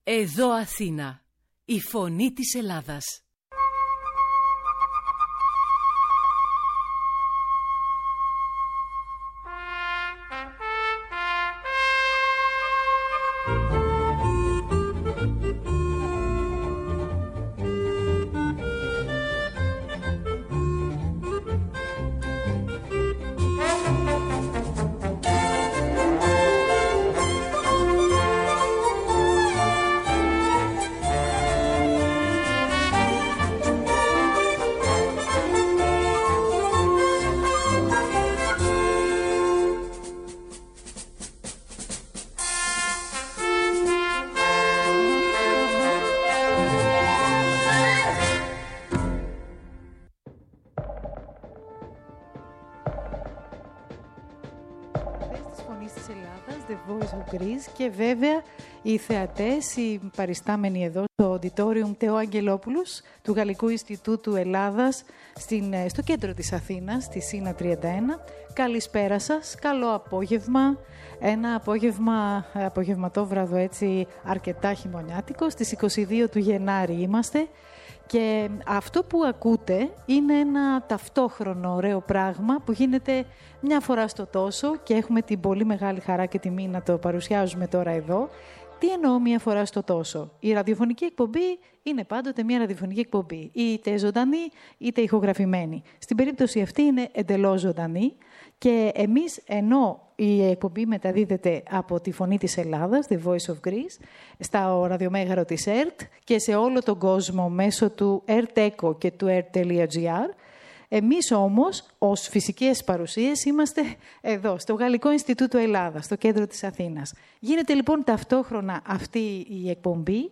Εδώ Αθήνα, η φωνή της Ελλάδας. Και βέβαια οι θεατές, οι παριστάμενοι εδώ στο Auditorium Θεό Αγγελόπουλος του Γαλλικού Ινστιτούτου Ελλάδας στο κέντρο της Αθήνας, στη Σίνα 31. Καλησπέρα σας, καλό απόγευμα. Ένα απογευματόβραδο έτσι αρκετά χειμωνιάτικο. Στις 22 του Γενάρη είμαστε. Και αυτό που ακούτε είναι ένα ταυτόχρονο ωραίο πράγμα που γίνεται μια φορά στο τόσο και έχουμε την πολύ μεγάλη χαρά και τιμή να το παρουσιάζουμε τώρα εδώ. Τι εννοώ μια φορά στο τόσο? Η ραδιοφωνική εκπομπή είναι πάντοτε μια ραδιοφωνική εκπομπή, είτε ζωντανή είτε ηχογραφημένη. Στην περίπτωση αυτή είναι εντελώς ζωντανή και εμείς, ενώ η εκπομπή μεταδίδεται από τη Φωνή της Ελλάδας, The Voice of Greece, στα ραδιομέγαρο της ΕΡΤ και σε όλο τον κόσμο μέσω του ERT-ECHO και του ERT.gr. Εμείς όμως, ως φυσικές παρουσίες, είμαστε εδώ, στο Γαλλικό Ινστιτούτο Ελλάδας, στο κέντρο της Αθήνας. Γίνεται λοιπόν ταυτόχρονα αυτή η εκπομπή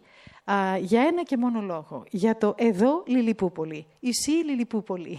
για ένα και μόνο λόγο. Για το «Εδώ Λιλιπούπολη», η ΣΥ Λιλιπούπολη.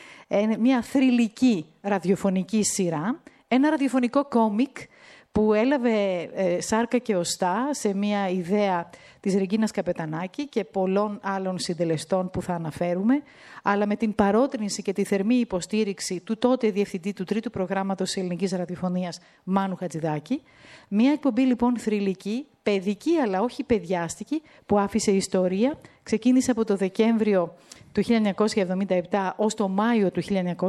Μια θρυλική ραδιοφωνική σειρά, ένα ραδιοφωνικό κόμικ που έλαβε σάρκα και οστά σε μια ιδέα της Ρεγκίνας Καπετανάκη και πολλών άλλων συντελεστών που θα αναφέρουμε, αλλά με την παρότρινση και τη θερμή υποστήριξη του τότε διευθυντή του τρίτου προγράμματος ελληνικής ραδιοφωνίας Μάνου Χατζηδάκη. Μια εκπομπή λοιπόν θρυλική, παιδική αλλά όχι παιδιάστικη, που άφησε ιστορία. Ξεκίνησε από το Δεκέμβριο του 1977 ως το Μάιο του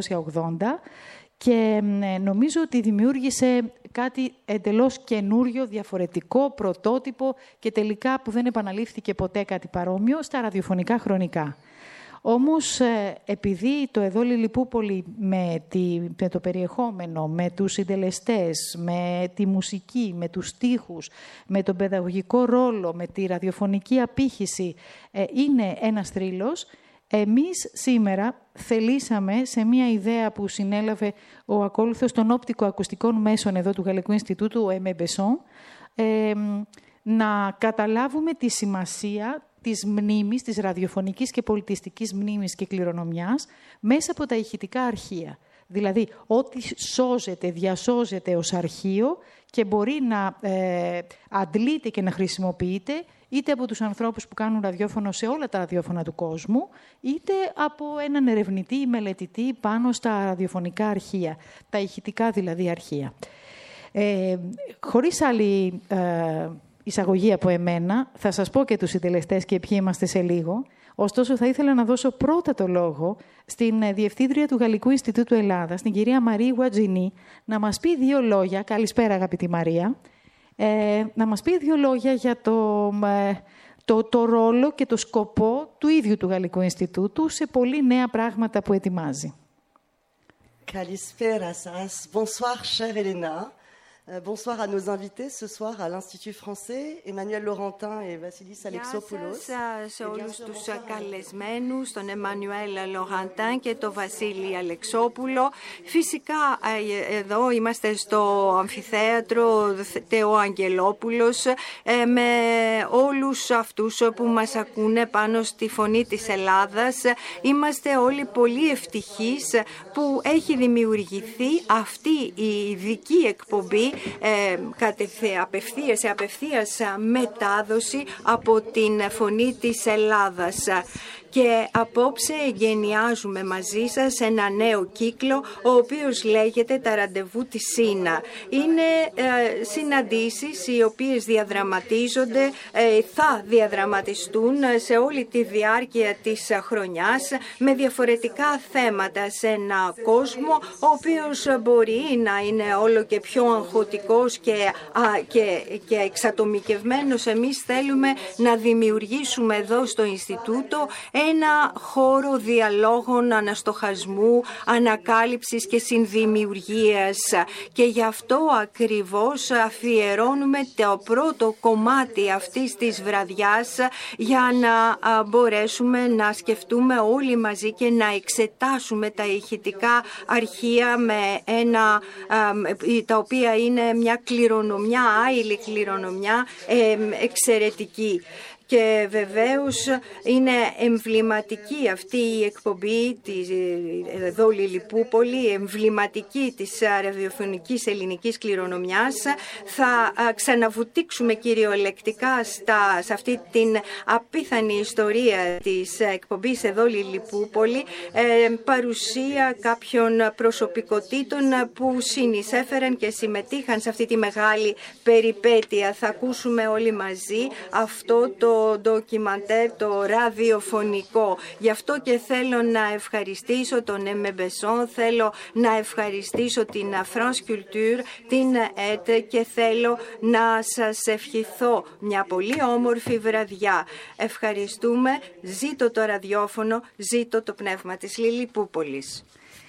1980 και νομίζω ότι δημιούργησε κάτι εντελώς καινούριο, διαφορετικό, πρωτότυπο και τελικά που δεν επαναλήφθηκε ποτέ κάτι παρόμοιο στα ραδιοφωνικά χρονικά. Όμως, επειδή το «Εδώ Λιλιπούπολη» με το περιεχόμενο, με τους συντελεστές, με τη μουσική, με τους στίχους, με τον παιδαγωγικό ρόλο, με τη ραδιοφωνική απήχηση, είναι ένας θρύλος, εμείς σήμερα θελήσαμε σε μια ιδέα που συνέλαβε ο ακόλουθος των όπτικο-ακουστικών μέσων εδώ του Γαλλικού Ινστιτούτου, ο Aimé Besson, να καταλάβουμε τη σημασία της μνήμης, της ραδιοφωνικής και πολιτιστικής μνήμης και κληρονομιάς μέσα από τα ηχητικά αρχεία. Δηλαδή, ό,τι σώζεται, διασώζεται ως αρχείο και μπορεί να αντλείται και να χρησιμοποιείται είτε από τους ανθρώπους που κάνουν ραδιόφωνο σε όλα τα ραδιόφωνα του κόσμου, είτε από έναν ερευνητή ή μελετητή πάνω στα ραδιοφωνικά αρχεία, τα ηχητικά δηλαδή αρχεία. Χωρίς άλλη εισαγωγή από εμένα, θα σας πω και τους συντελεστές και ποιοι είμαστε σε λίγο. Ωστόσο, θα ήθελα να δώσω πρώτα το λόγο στην Διευθύντρια του Γαλλικού Ινστιτούτου Ελλάδας, την κυρία Μαρή Γουατζινή, να μας πει δύο λόγια. Καλησπέρα, αγαπητή Μαρία. Να μας πει δύο λόγια για το ρόλο και το σκοπό του ίδιου του Γαλλικού Ινστιτούτου σε πολύ νέα πράγματα που ετοιμάζει. Καλησπέρα σας. Bonsoir, chère Elena. Bonsoir à nos invités ce soir à l'Institut français, Emmanuel Laurentin et Vassilis Alexopoulos. Γεια σας σε όλους τους καλεσμένους, τον Εμμανουέλ Λοραντάν και τον Βασίλη Αλεξόπουλο. Φυσικά εδώ είμαστε στο αμφιθέατρο Θεό Αγγελόπουλος με όλους αυτούς που μας ακούνε πάνω στη Φωνή της Ελλάδας. Είμαστε όλοι πολύ ευτυχείς που έχει δημιουργηθεί αυτή η ειδική εκπομπή σε απευθείας μετάδοση από την Φωνή της Ελλάδας. και απόψε εγκαινιάζουμε μαζί σας ένα νέο κύκλο, ο οποίος λέγεται «Τα ραντεβού της ΣΥΝΑ». Είναι συναντήσεις οι οποίες διαδραματίζονται, θα διαδραματιστούν σε όλη τη διάρκεια της χρονιάς με διαφορετικά θέματα σε ένα κόσμο ο οποίος μπορεί να είναι όλο και πιο αγχωτικός και εξατομικευμένος. Εμείς θέλουμε να δημιουργήσουμε εδώ στο Ινστιτούτο ένα χώρο διαλόγων, αναστοχασμού, ανακάλυψης και συνδημιουργίας, και γι' αυτό ακριβώς αφιερώνουμε το πρώτο κομμάτι αυτής της βραδιάς για να μπορέσουμε να σκεφτούμε όλοι μαζί και να εξετάσουμε τα ηχητικά αρχεία τα οποία είναι μια κληρονομιά, άειλη κληρονομιά, εξαιρετική. Και βεβαίως είναι εμβληματική αυτή η εκπομπή εδώ Λιλιπούπολη, εμβληματική της ραδιοφωνικής ελληνικής κληρονομιάς. Θα ξαναβουτήξουμε κυριολεκτικά σε αυτή την απίθανη ιστορία της εκπομπής εδώ Λιλιπούπολη, παρουσία κάποιων προσωπικότητων που συνεισέφεραν και συμμετείχαν σε αυτή τη μεγάλη περιπέτεια. Θα ακούσουμε όλοι μαζί αυτό το ντοκιμαντέρ, το ραδιοφωνικό. Γι' αυτό και θέλω να ευχαριστήσω τον Εμεμπεσόν, θέλω να ευχαριστήσω την France Culture, την ΕΤ, και θέλω να σας ευχηθώ μια πολύ όμορφη βραδιά. Ευχαριστούμε. Ζήτω το ραδιόφωνο, ζήτω το πνεύμα της Λιλιπούπολης.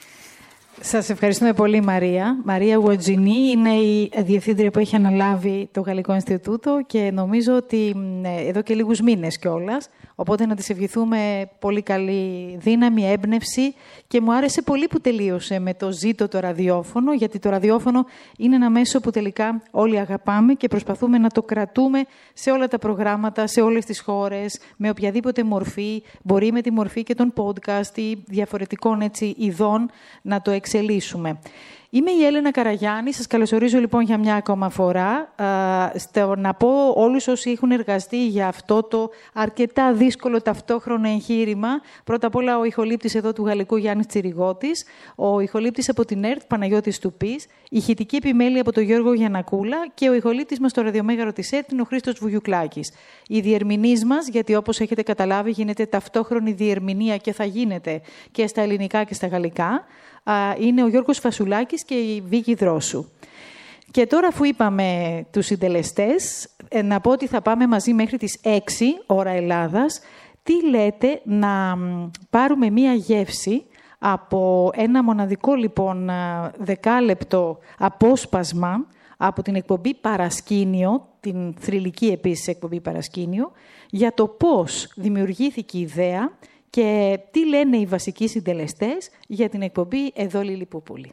Σας ευχαριστούμε πολύ, Μαρία. Μαρία Γουατζινή είναι η διευθύντρια που έχει αναλάβει το Γαλλικό Ινστιτούτο και νομίζω ότι εδώ και λίγους μήνες κιόλας. Οπότε να της ευχηθούμε πολύ καλή δύναμη, έμπνευση, και μου άρεσε πολύ που τελείωσε με το «Ζήτω το ραδιόφωνο», γιατί το ραδιόφωνο είναι ένα μέσο που τελικά όλοι αγαπάμε και προσπαθούμε να το κρατούμε σε όλα τα προγράμματα, σε όλες τις χώρες, με οποιαδήποτε μορφή, μπορεί με τη μορφή και των podcast ή διαφορετικών ειδών να το εξελίσσουμε. Είμαι η Έλενα Καραγιάννη. Σας καλωσορίζω λοιπόν για μια ακόμα φορά. Να πω όλους όσοι έχουν εργαστεί για αυτό το αρκετά δύσκολο ταυτόχρονο εγχείρημα. Πρώτα απ' όλα ο ηχολήπτης εδώ του Γαλλικού Γιάννης Τσιριγώτης, ο ηχολήπτης από την ΕΡΤ Παναγιώτης Τουπής, η ηχητική επιμέλεια από τον Γιώργο Γιαννακούλα και ο ηχολήπτης μας στο ραδιομέγαρο της ΕΡΤ είναι ο Χρήστος Βουγιουκλάκης. Οι διερμηνείς μας, γιατί όπως έχετε καταλάβει γίνεται ταυτόχρονη διερμηνία και θα γίνεται και στα ελληνικά και στα γαλλικά, είναι ο Γιώργος Φασουλάκης και η Βίκη Δρόσου. Και τώρα, αφού είπαμε τους συντελεστές, να πω ότι θα πάμε μαζί μέχρι τις 6 ώρα Ελλάδας. Τι λέτε να πάρουμε μία γεύση από ένα μοναδικό λοιπόν 10λεπτο απόσπασμα από την εκπομπή Παρασκήνιο, την θρυλική επίσης εκπομπή Παρασκήνιο, για το πώς δημιουργήθηκε η ιδέα και τι λένε οι βασικοί συντελεστές για την εκπομπή εδώ Λιλιπούπολη.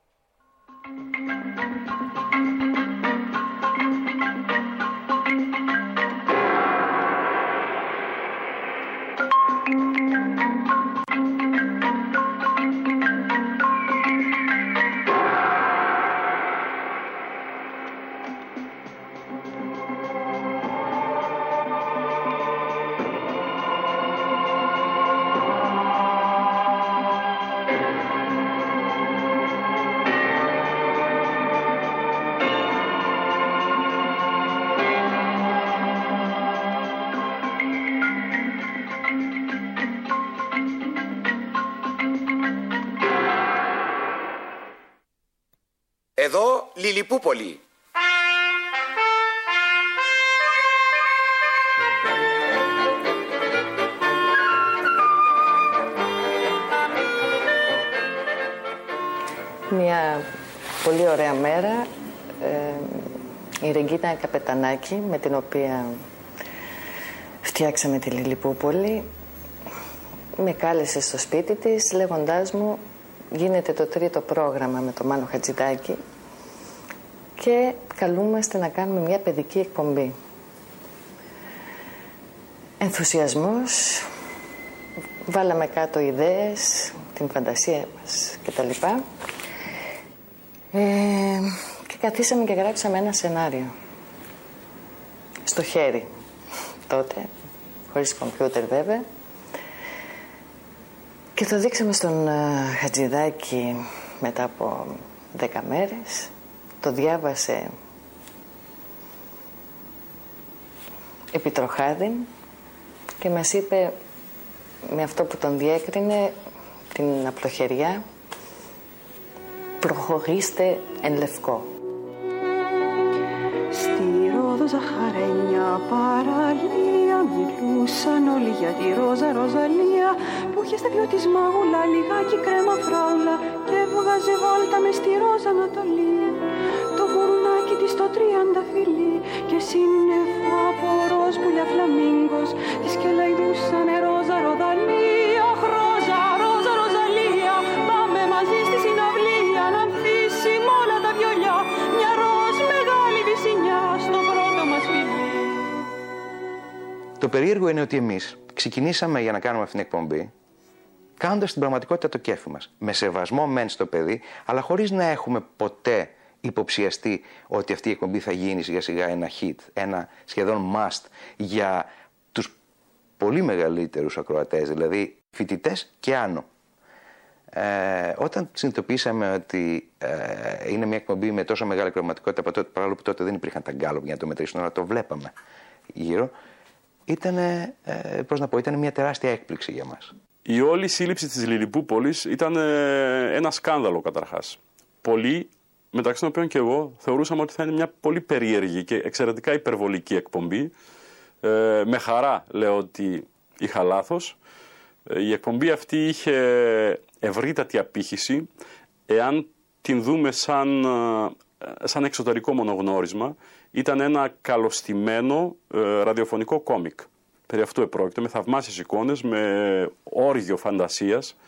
Εδώ Λιλιπούπολη. Μια πολύ ωραία μέρα. Η Ρεγκίνα Καπετανάκη, με την οποία φτιάξαμε τη Λιλιπούπολη, με κάλεσε στο σπίτι της λέγοντάς μου: γίνεται το 3ο πρόγραμμα με τον Μάνο Χατζηδάκη και καλούμαστε να κάνουμε μια παιδική εκπομπή. Ενθουσιασμός, βάλαμε κάτω ιδέες, την φαντασία μας κτλ. Και καθίσαμε και γράψαμε ένα σενάριο. Στο χέρι τότε, χωρίς κομπιούτερ βέβαια. Και το δείξαμε στον Χατζηδάκη μετά από 10 μέρες. Το διάβασε επί τροχάδιν και μας είπε με αυτό που τον διέκρινε, την απλοχεριά, προχωρήστε εν λευκό. Στη Ρόδο ζαχαρένια παραλία μιλούσαν όλοι για τη Ρόζα Ροζαλία που είχε στα δυο της μάγουλα λιγάκι κρέμα φράουλα και έβγαζε βόλτα μες στη Ρόζα Ανατολή. Το γουρνάκι της το 30 φιλί και σύννεφα από ροζ πουλιά φλαμίγκος της και λαϊδούσανε Ρόζα Ροδαλία. Ρόζα, Ρόζα, Ροζαλία, πάμε μαζί στη συναυλία να ανθίσει μ' όλα τα βιολιά μια ροζ μεγάλη βυσσινιά στο πρώτο μας φιλί. Το περίεργο είναι ότι εμείς ξεκινήσαμε για να κάνουμε αυτήν την εκπομπή κάνοντας στην πραγματικότητα το κέφι μας. Με σεβασμό μεν στο παιδί, αλλά χωρίς να έχουμε ποτέ υποψιαστεί ότι αυτή η εκπομπή θα γίνει σιγά σιγά ένα hit, ένα σχεδόν must για τους πολύ μεγαλύτερους ακροατές, δηλαδή φοιτητές και άνω. Όταν συνειδητοποιήσαμε ότι είναι μια εκπομπή με τόσο μεγάλη ακροματικότητα, παρόλο που τότε δεν υπήρχαν τα γκάλωπ για να το μετρήσουν, αλλά το βλέπαμε γύρω, ήταν μια τεράστια έκπληξη για μας. Η όλη σύλληψη της Λιλιπούπολης ήταν ένα σκάνδαλο καταρχάς. Πολλοί, μεταξύ των οποίων και εγώ, θεωρούσαμε ότι θα είναι μια πολύ περίεργη και εξαιρετικά υπερβολική εκπομπή. Με χαρά λέω ότι είχα λάθος. Η εκπομπή αυτή είχε ευρύτατη απήχηση εάν την δούμε σαν εξωτερικό μονογνώρισμα. Ήταν ένα καλωστημένο ραδιοφωνικό κόμικ. Περί αυτού επρόκειτο, με θαυμάσιες εικόνες, με όργιο φαντασίας.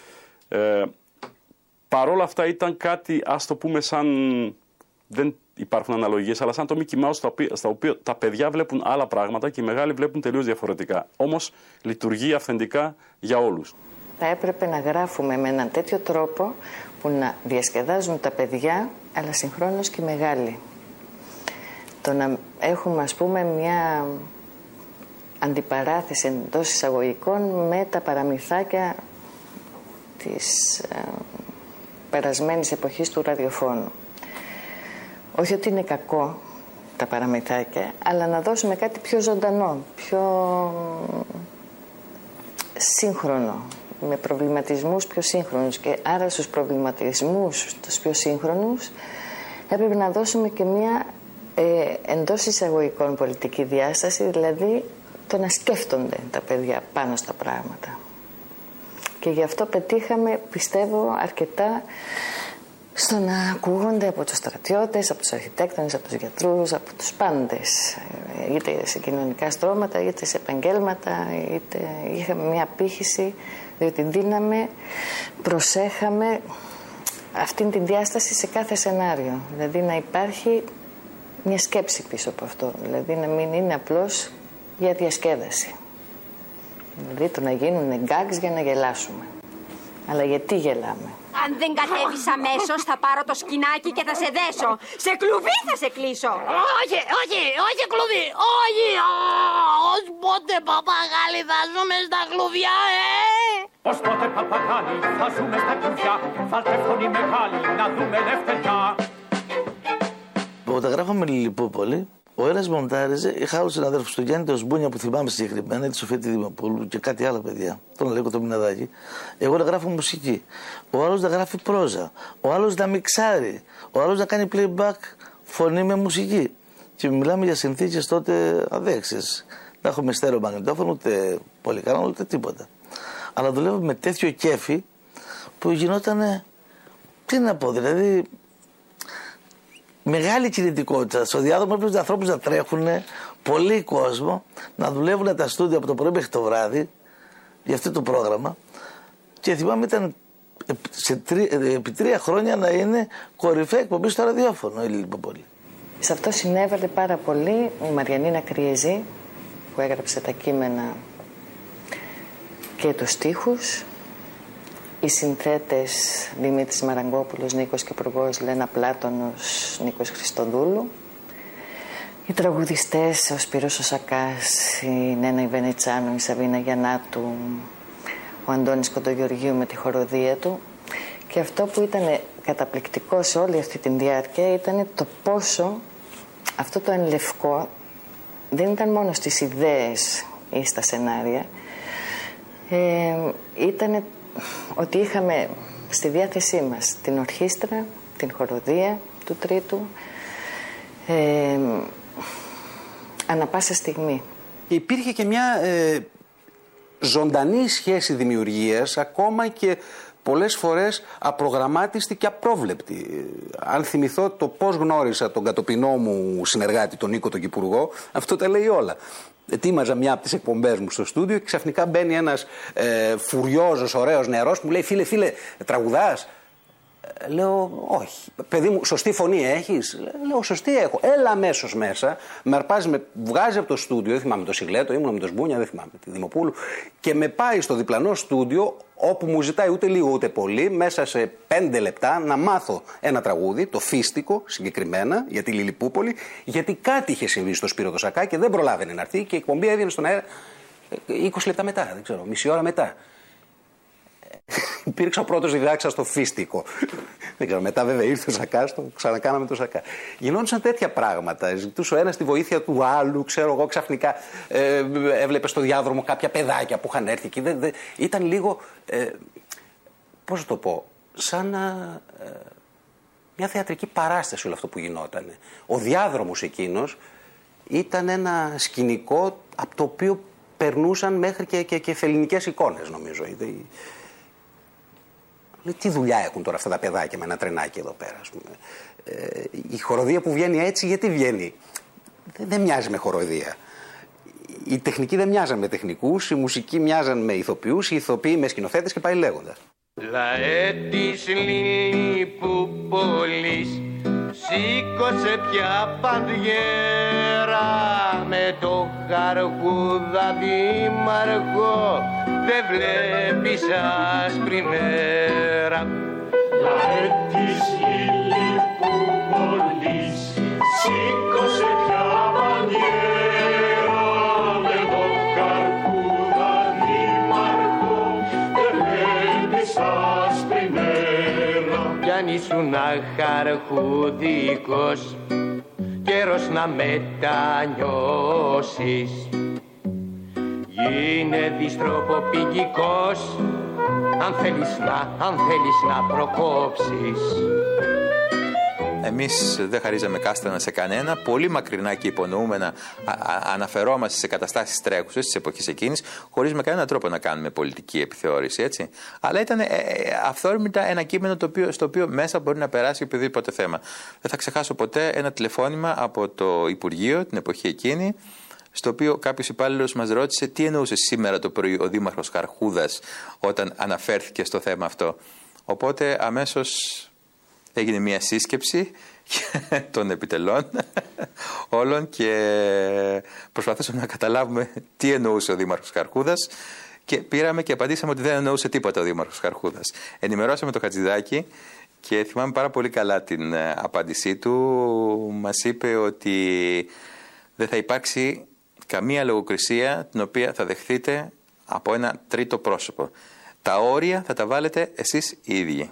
Παρόλα αυτά ήταν κάτι, ας το πούμε, σαν, δεν υπάρχουν αναλογίες, αλλά σαν το Mickey Mouse, στα οποία τα παιδιά βλέπουν άλλα πράγματα και οι μεγάλοι βλέπουν τελείως διαφορετικά. Όμως λειτουργεί αυθεντικά για όλους. Θα έπρεπε να γράφουμε με έναν τέτοιο τρόπο που να διασκεδάζουν τα παιδιά, αλλά συγχρόνως και οι μεγάλοι. Το να έχουμε, ας πούμε, μια αντιπαράθεση εντός εισαγωγικών με τα παραμυθάκια της περασμένης εποχής του ραδιοφώνου. Όχι ότι είναι κακό τα παραμυθάκια, αλλά να δώσουμε κάτι πιο ζωντανό, πιο σύγχρονο, με προβληματισμούς πιο σύγχρονους, και άρα στους προβληματισμούς τους πιο σύγχρονους έπρεπε να δώσουμε και μια εντός εισαγωγικών πολιτική διάσταση, δηλαδή το να σκέφτονται τα παιδιά πάνω στα πράγματα. Και γι' αυτό πετύχαμε, πιστεύω, αρκετά στο να ακούγονται από τους στρατιώτες, από τους αρχιτέκτονες, από τους γιατρούς, από τους πάντες, είτε σε κοινωνικά στρώματα, είτε σε επαγγέλματα, είτε είχαμε μια απήχηση, διότι δίναμε, προσέχαμε αυτήν την διάσταση σε κάθε σενάριο. Δηλαδή να υπάρχει μια σκέψη πίσω από αυτό, δηλαδή να μην είναι απλώς για διασκέδαση. Δηλαδή το να γίνουν gags για να γελάσουμε. Αλλά γιατί γελάμε? Αν δεν κατέβεις αμέσως θα πάρω το σκηνάκι και θα σε δέσω. Σε κλουβί θα σε κλείσω. Όχι κλουβί. Όχι. Ως πότε παπαγάλοι θα ζούμε στα κλουβιά, Ως πότε παπαγάλοι θα ζούμε στα κλουβιά. Βάλτε φωνή μεγάλη να δούμε λευτεριά. Όταν γράφαμε Λιλιπούπολη, ο ένας μοντάριζε, είχα άλλους συναδέλφους, τον Γιάννη Τεοσμπούνια που θυμάμαι συγκεκριμένα, τη Σοφία τη Δημοπούλου και κάτι άλλο παιδιά, τον Αλέκο το Μιναδάκη. Εγώ να γράφω μουσική, ο άλλος να γράφει πρόζα, ο άλλος να μιξάρει, ο άλλος να κάνει playback φωνή με μουσική. Και μιλάμε για συνθήκες τότε αδέξιες. Να έχουμε στέρεο μαγνητόφωνο, ούτε πολυκάναλο, ούτε τίποτα. Αλλά δουλεύαμε με τέτοιο κέφι που γινότανε, τι να πω, δηλαδή. Μεγάλη κινητικότητα. Στο διάδρομο έπρεπε ανθρώπους να τρέχουν, πολύ κόσμο, να δουλεύουν τα στούντια από το πρωί μέχρι το βράδυ για αυτό το πρόγραμμα. Και θυμάμαι ήταν επί 3 χρόνια να είναι κορυφαία εκπομπή στο ραδιόφωνο η Λιλιπούπολη. Σε αυτό συνέβαλε πάρα πολύ η Μαριανίνα Κριεζή, που έγραψε τα κείμενα και τους στίχους. Οι συνθέτες Δημήτρης Μαραγκόπουλος, Νίκος Κυπουργός, Λένα Πλάτωνος, Νίκος Χριστοδούλου. Οι τραγουδιστές, ο Σπύρος ο Σακάς, η Νένα Ιβενιτσάνου, η Σαβίνα Γιαννάτου, ο Αντώνης Κοντογεωργίου με τη χοροδία του. Και αυτό που ήταν καταπληκτικό σε όλη αυτή τη διάρκεια ήταν το πόσο αυτό το εν λευκό δεν ήταν μόνο στις ιδέες ή στα σενάρια, ήταν ότι είχαμε στη διάθεσή μας την ορχήστρα, την χοροδία του Τρίτου, ανά πάσα στιγμή. Υπήρχε και μια ζωντανή σχέση δημιουργίας, ακόμα και πολλές φορές απρογραμμάτιστη και απρόβλεπτη. Αν θυμηθώ το πώς γνώρισα τον κατοπινό μου συνεργάτη, τον Νίκο τον Κυπουργό, αυτό τα λέει όλα. Ετοίμαζα μια από τις εκπομπές μου στο στούντιο και ξαφνικά μπαίνει ένας φουριόζος, ωραίος νεαρός που μου λέει φίλε, τραγουδάς? Λέω όχι. Παιδί μου, σωστή φωνή έχεις? Λέω σωστή έχω. Έλα αμέσως μέσα, με αρπάζει, με βγάζει από το στούντιο, δεν θυμάμαι το Σιγλέτο, ήμουν με το Σμπούνια, δεν θυμάμαι τη Δημοπούλου, και με πάει στο διπλανό στούντιο, όπου μου ζητάει ούτε λίγο ούτε πολύ, μέσα σε 5 λεπτά να μάθω ένα τραγούδι, το Φίστικο συγκεκριμένα, για τη Λιλιπούπολη, γιατί κάτι είχε συμβεί στο Σπύρο το Σακά και δεν προλάβαινε να έρθει και η εκπομπή έβγαινε στον αέρα 20 λεπτά μετά, δεν ξέρω, μισή ώρα μετά. Υπήρξα ο πρώτος διδάξας στο Φίστικο. Δεν ξέρω, μετά βέβαια ήρθε ο Σακάς, το ξανακάναμε το Σακά. Γινόντουσαν τέτοια πράγματα. Ζητούσε ο ένας τη βοήθεια του άλλου, ξέρω εγώ, ξαφνικά έβλεπε στο διάδρομο κάποια παιδάκια που είχαν έρθει εκεί. Ήταν λίγο, πώς θα το πω, σαν μια θεατρική παράσταση όλο αυτό που γινόταν. Ο διάδρομος εκείνος ήταν ένα σκηνικό από το οποίο περνούσαν μέχρι και φελληνικές εικόνες, νομίζω. Τι δουλειά έχουν τώρα αυτά τα παιδάκια με ένα τρενάκι εδώ πέρα, ας πούμε. Η χοροδία που βγαίνει έτσι, γιατί βγαίνει? Δεν μοιάζει με χοροδία. Οι τεχνικοί δεν μοιάζαν με τεχνικούς, οι μουσικοί μοιάζαν με ηθοποιούς, οι ηθοποιοί με σκηνοθέτες και πάει λέγοντας. Λαέ της Λιλιπούπολης, σήκωσε πια παντιέρα με το Χαρχούδα δήμαρχο, δεν βλέπεις άσπρη μέρα. Λαέ της Λιλιπούπολης, σήκωσε πια παντιέρα με το Χαρχούδα δήμαρχο, δεν βλέπεις άσπρη μέρα. Κι αν ήσουν αχαρχούδικος, καιρός να μετανιώσεις. Γίνε διστροποπηγικός, αν θέλεις να προκόψεις. Εμείς δεν χαρίζαμε κάστανα σε κανένα, πολύ μακρινά και υπονοούμενα αναφερόμαστε σε καταστάσεις τρέχουσες της εποχής εκείνης, χωρίς με κανέναν τρόπο να κάνουμε πολιτική επιθεώρηση, έτσι. Αλλά ήταν αυθόρμητα ένα κείμενο στο οποίο μέσα μπορεί να περάσει οποιοδήποτε θέμα. Δεν θα ξεχάσω ποτέ ένα τηλεφώνημα από το Υπουργείο την εποχή εκείνη, στο οποίο κάποιος υπάλληλος μας ρώτησε τι εννοούσε σήμερα το πρωί ο Δήμαρχος Χαρχούδας όταν αναφέρθηκε στο θέμα αυτό. Οπότε αμέσως έγινε μια σύσκεψη των επιτελών όλων και προσπαθήσαμε να καταλάβουμε τι εννοούσε ο Δήμαρχος Χαρχούδας και πήραμε και απαντήσαμε ότι δεν εννοούσε τίποτα ο Δήμαρχος Χαρχούδας. Ενημερώσαμε το Χατζηδάκη και θυμάμαι πάρα πολύ καλά την απάντησή του. Μας είπε ότι δεν θα υπάρξει καμία λογοκρισία την οποία θα δεχθείτε από ένα τρίτο πρόσωπο. Τα όρια θα τα βάλετε εσείς οι ίδιοι.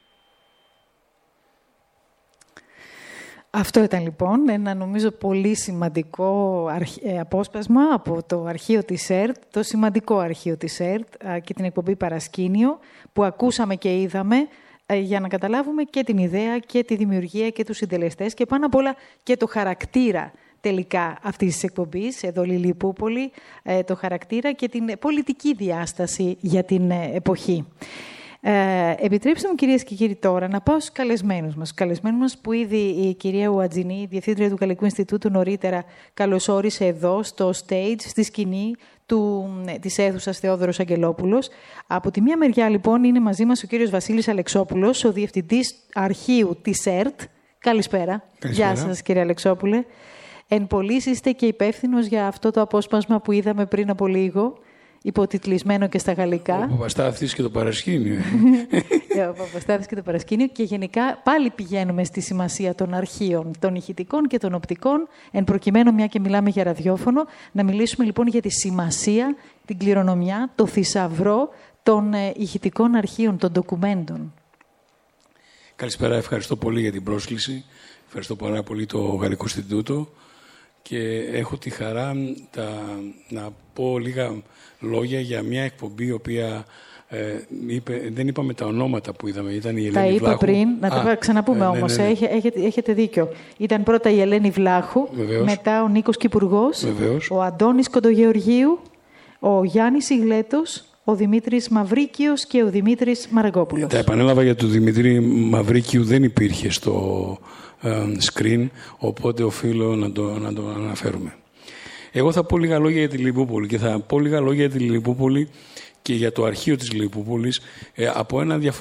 Αυτό ήταν λοιπόν ένα νομίζω πολύ σημαντικό απόσπασμα από το αρχείο της ΕΡΤ, το σημαντικό αρχείο της ΕΡΤ και την εκπομπή Παρασκήνιο που ακούσαμε και είδαμε για να καταλάβουμε και την ιδέα και τη δημιουργία και τους συντελεστές και πάνω απ' όλα και το χαρακτήρα τελικά αυτής της εκπομπής, εδώ Λιλιπούπολη, το χαρακτήρα και την πολιτική διάσταση για την εποχή. Επιτρέψτε μου, κυρίες και κύριοι, τώρα να πάω στους καλεσμένους μας. Στους καλεσμένους μας που ήδη η κυρία Ουατζινή, η Διευθύντρια του Γαλλικού Ινστιτούτου, νωρίτερα καλωσόρισε εδώ στο stage, στη σκηνή της αίθουσας Θεόδωρος Αγγελόπουλος. Από τη μία μεριά, λοιπόν, είναι μαζί μας ο κύριος Βασίλης Αλεξόπουλος, ο Διευθυντής Αρχείου της ΕΡΤ. Καλησπέρα. Γεια σας, κύριε Αλεξόπουλε. Εν πολλοίς είστε και υπεύθυνος για αυτό το απόσπασμα που είδαμε πριν από λίγο, υποτιτλισμένο και στα γαλλικά. Ο Παπαστάθης και το Παρασκήνιο. Ο Παπαστάθης και το Παρασκήνιο. Και γενικά πάλι πηγαίνουμε στη σημασία των αρχείων, των ηχητικών και των οπτικών. Εν προκειμένου, μια και μιλάμε για ραδιόφωνο, να μιλήσουμε λοιπόν για τη σημασία, την κληρονομιά, το θησαυρό των ηχητικών αρχείων, των ντοκουμέντων. Καλησπέρα, ευχαριστώ πολύ για την πρόσκληση. Ευχαριστώ πάρα πολύ το Γαλλικό Ινστιτούτο και έχω τη χαρά να πω λίγα λόγια για μια εκπομπή η οποία δεν είπαμε τα ονόματα που είδαμε. Ήταν η Ελένη Βλάχου. Τα είπα πριν, να τα ξαναπούμε όμως. Ναι. Έχετε δίκιο. Ήταν πρώτα η Ελένη Βλάχου, βεβαίως. Μετά ο Νίκος Κυπουργός, βεβαίως. Ο Αντώνης Κοντογεωργίου, ο Γιάννης Ιγλέτος, ο Δημήτρης Μαυρίκιος και ο Δημήτρης Μαραγκόπουλος. Τα επανέλαβα για τον Δημήτρη Μαυρίκιου, δεν υπήρχε στο screen, οπότε οφείλω να το αναφέρουμε. Εγώ θα πω λίγα λόγια για τη Λιλιπούπολη και θα πω λίγα λόγια για τη Λιλιπούπολη και για το αρχείο της Λιλιπούπολης από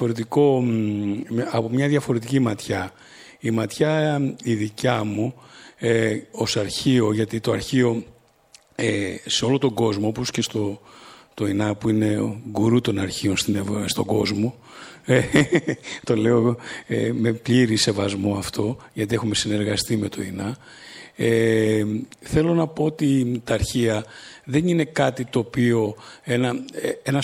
μια διαφορετική ματιά. Η ματιά η δικιά μου ως αρχείο, γιατί το αρχείο σε όλο τον κόσμο, όπως και το ΙΝΑ που είναι ο γκουρού των αρχείων στον κόσμο, το λέω με πλήρη σεβασμό αυτό, γιατί έχουμε συνεργαστεί με το ΙΝΑ. Θέλω να πω ότι τα αρχεία δεν είναι κάτι το οποίο ένα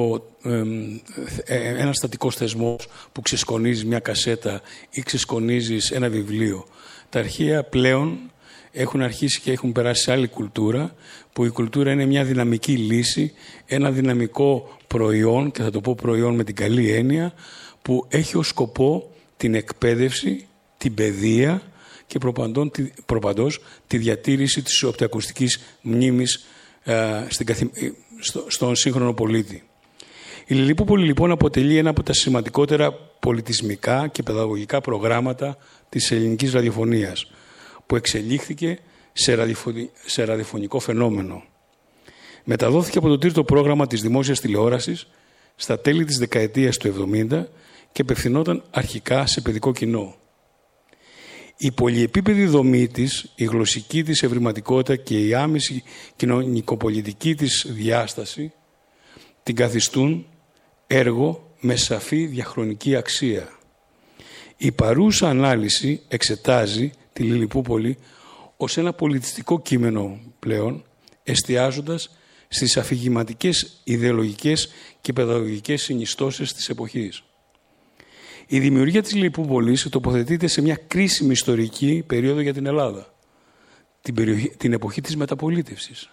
στατικός θεσμός που ξεσκονίζεις μια κασέτα ή ξεσκονίζεις ένα βιβλίο. Τα αρχεία πλέον έχουν αρχίσει και έχουν περάσει σε άλλη κουλτούρα, που η κουλτούρα είναι μια δυναμική λύση, ένα δυναμικό προϊόν, και θα το πω προϊόν με την καλή έννοια, που έχει ως σκοπό την εκπαίδευση, την παιδεία και προπαντός τη διατήρηση της οπτικοακουστικής μνήμης στον σύγχρονο πολίτη. Η Λιλιπούπολη λοιπόν αποτελεί ένα από τα σημαντικότερα πολιτισμικά και παιδαγωγικά προγράμματα της ελληνικής ραδιοφωνίας, που εξελίχθηκε σε ραδιοφωνικό φαινόμενο. Μεταδόθηκε από το τρίτο πρόγραμμα της δημόσιας τηλεόρασης στα τέλη της δεκαετίας του 70 και απευθυνόταν αρχικά σε παιδικό κοινό. Η πολυεπίπεδη δομή της, η γλωσσική της ευρηματικότητα και η άμεση κοινωνικοπολιτική της διάσταση την καθιστούν έργο με σαφή διαχρονική αξία. Η παρούσα ανάλυση εξετάζει τη Λιλιπούπολη ως ένα πολιτιστικό κείμενο πλέον, εστιάζοντας στις αφηγηματικές, ιδεολογικές και παιδαγωγικές συνιστώσεις της εποχής. Η δημιουργία της Λιλιπούπολης τοποθετείται σε μια κρίσιμη ιστορική περίοδο για την Ελλάδα, την εποχή της μεταπολίτευσης.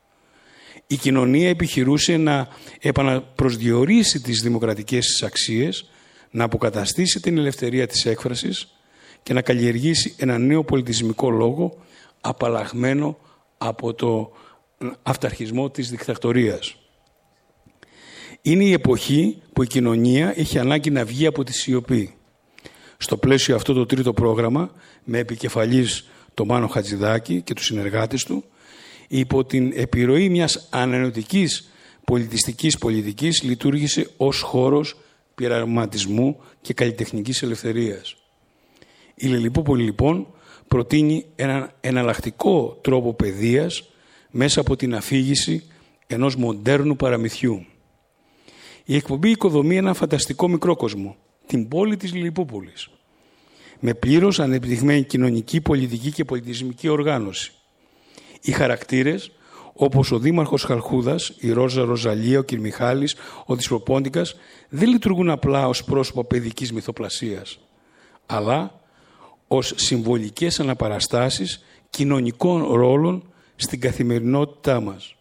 Η κοινωνία επιχειρούσε να επαναπροσδιορίσει τις δημοκρατικές της αξίες, να αποκαταστήσει την ελευθερία της έκφρασης και να καλλιεργήσει ένα νέο πολιτισμικό λόγο απαλλαγμένο από το αυταρχισμό της δικτατορίας. Είναι η εποχή που η κοινωνία έχει ανάγκη να βγει από τη σιωπή. Στο πλαίσιο αυτό το τρίτο πρόγραμμα, με επικεφαλής τον Μάνο Χατζηδάκη και τους συνεργάτες του, υπό την επιρροή μιας ανανεωτικής πολιτιστικής πολιτικής, λειτουργήσε ως χώρος πειραματισμού και καλλιτεχνικής ελευθερίας. Η Λιλιπούπολη λοιπόν προτείνει έναν εναλλακτικό τρόπο παιδείας μέσα από την αφήγηση ενός μοντέρνου παραμυθιού. Η εκπομπή οικοδομεί ένα φανταστικό μικρό κόσμο, την πόλη της Λιλιπούπολης, με πλήρως ανεπτυγμένη κοινωνική, πολιτική και πολιτισμική οργάνωση. Οι χαρακτήρες, όπως ο Δήμαρχος Χαλχούδας, η Ρόζα Ροζαλία, ο κ. Μιχάλης, ο Δυσπροπόντικας, δεν λειτουργούν απλά ως πρόσωπα παιδικής μυθοπλασίας, αλλά ως συμβολικές αναπαραστάσεις κοινωνικών ρόλων στην καθημερινότητά μας.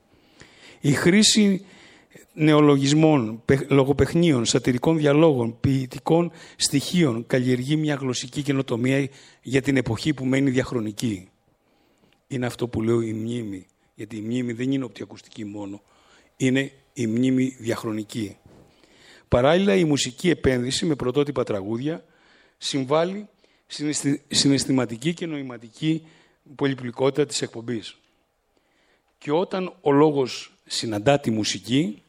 Η χρήση νεολογισμών, λογοπαιχνίων, σατυρικών διαλόγων, ποιητικών στοιχείων καλλιεργεί μια γλωσσική καινοτομία για την εποχή που μένει διαχρονική. Είναι αυτό που λέω η μνήμη, γιατί η μνήμη δεν είναι οπτικοακουστική μόνο, είναι η μνήμη διαχρονική. Παράλληλα, η μουσική επένδυση με πρωτότυπα τραγούδια συμβάλλει στην συναισθηματική και νοηματική πολυπλοκότητα της εκπομπής. Και όταν ο λόγος συναντά τη μουσική,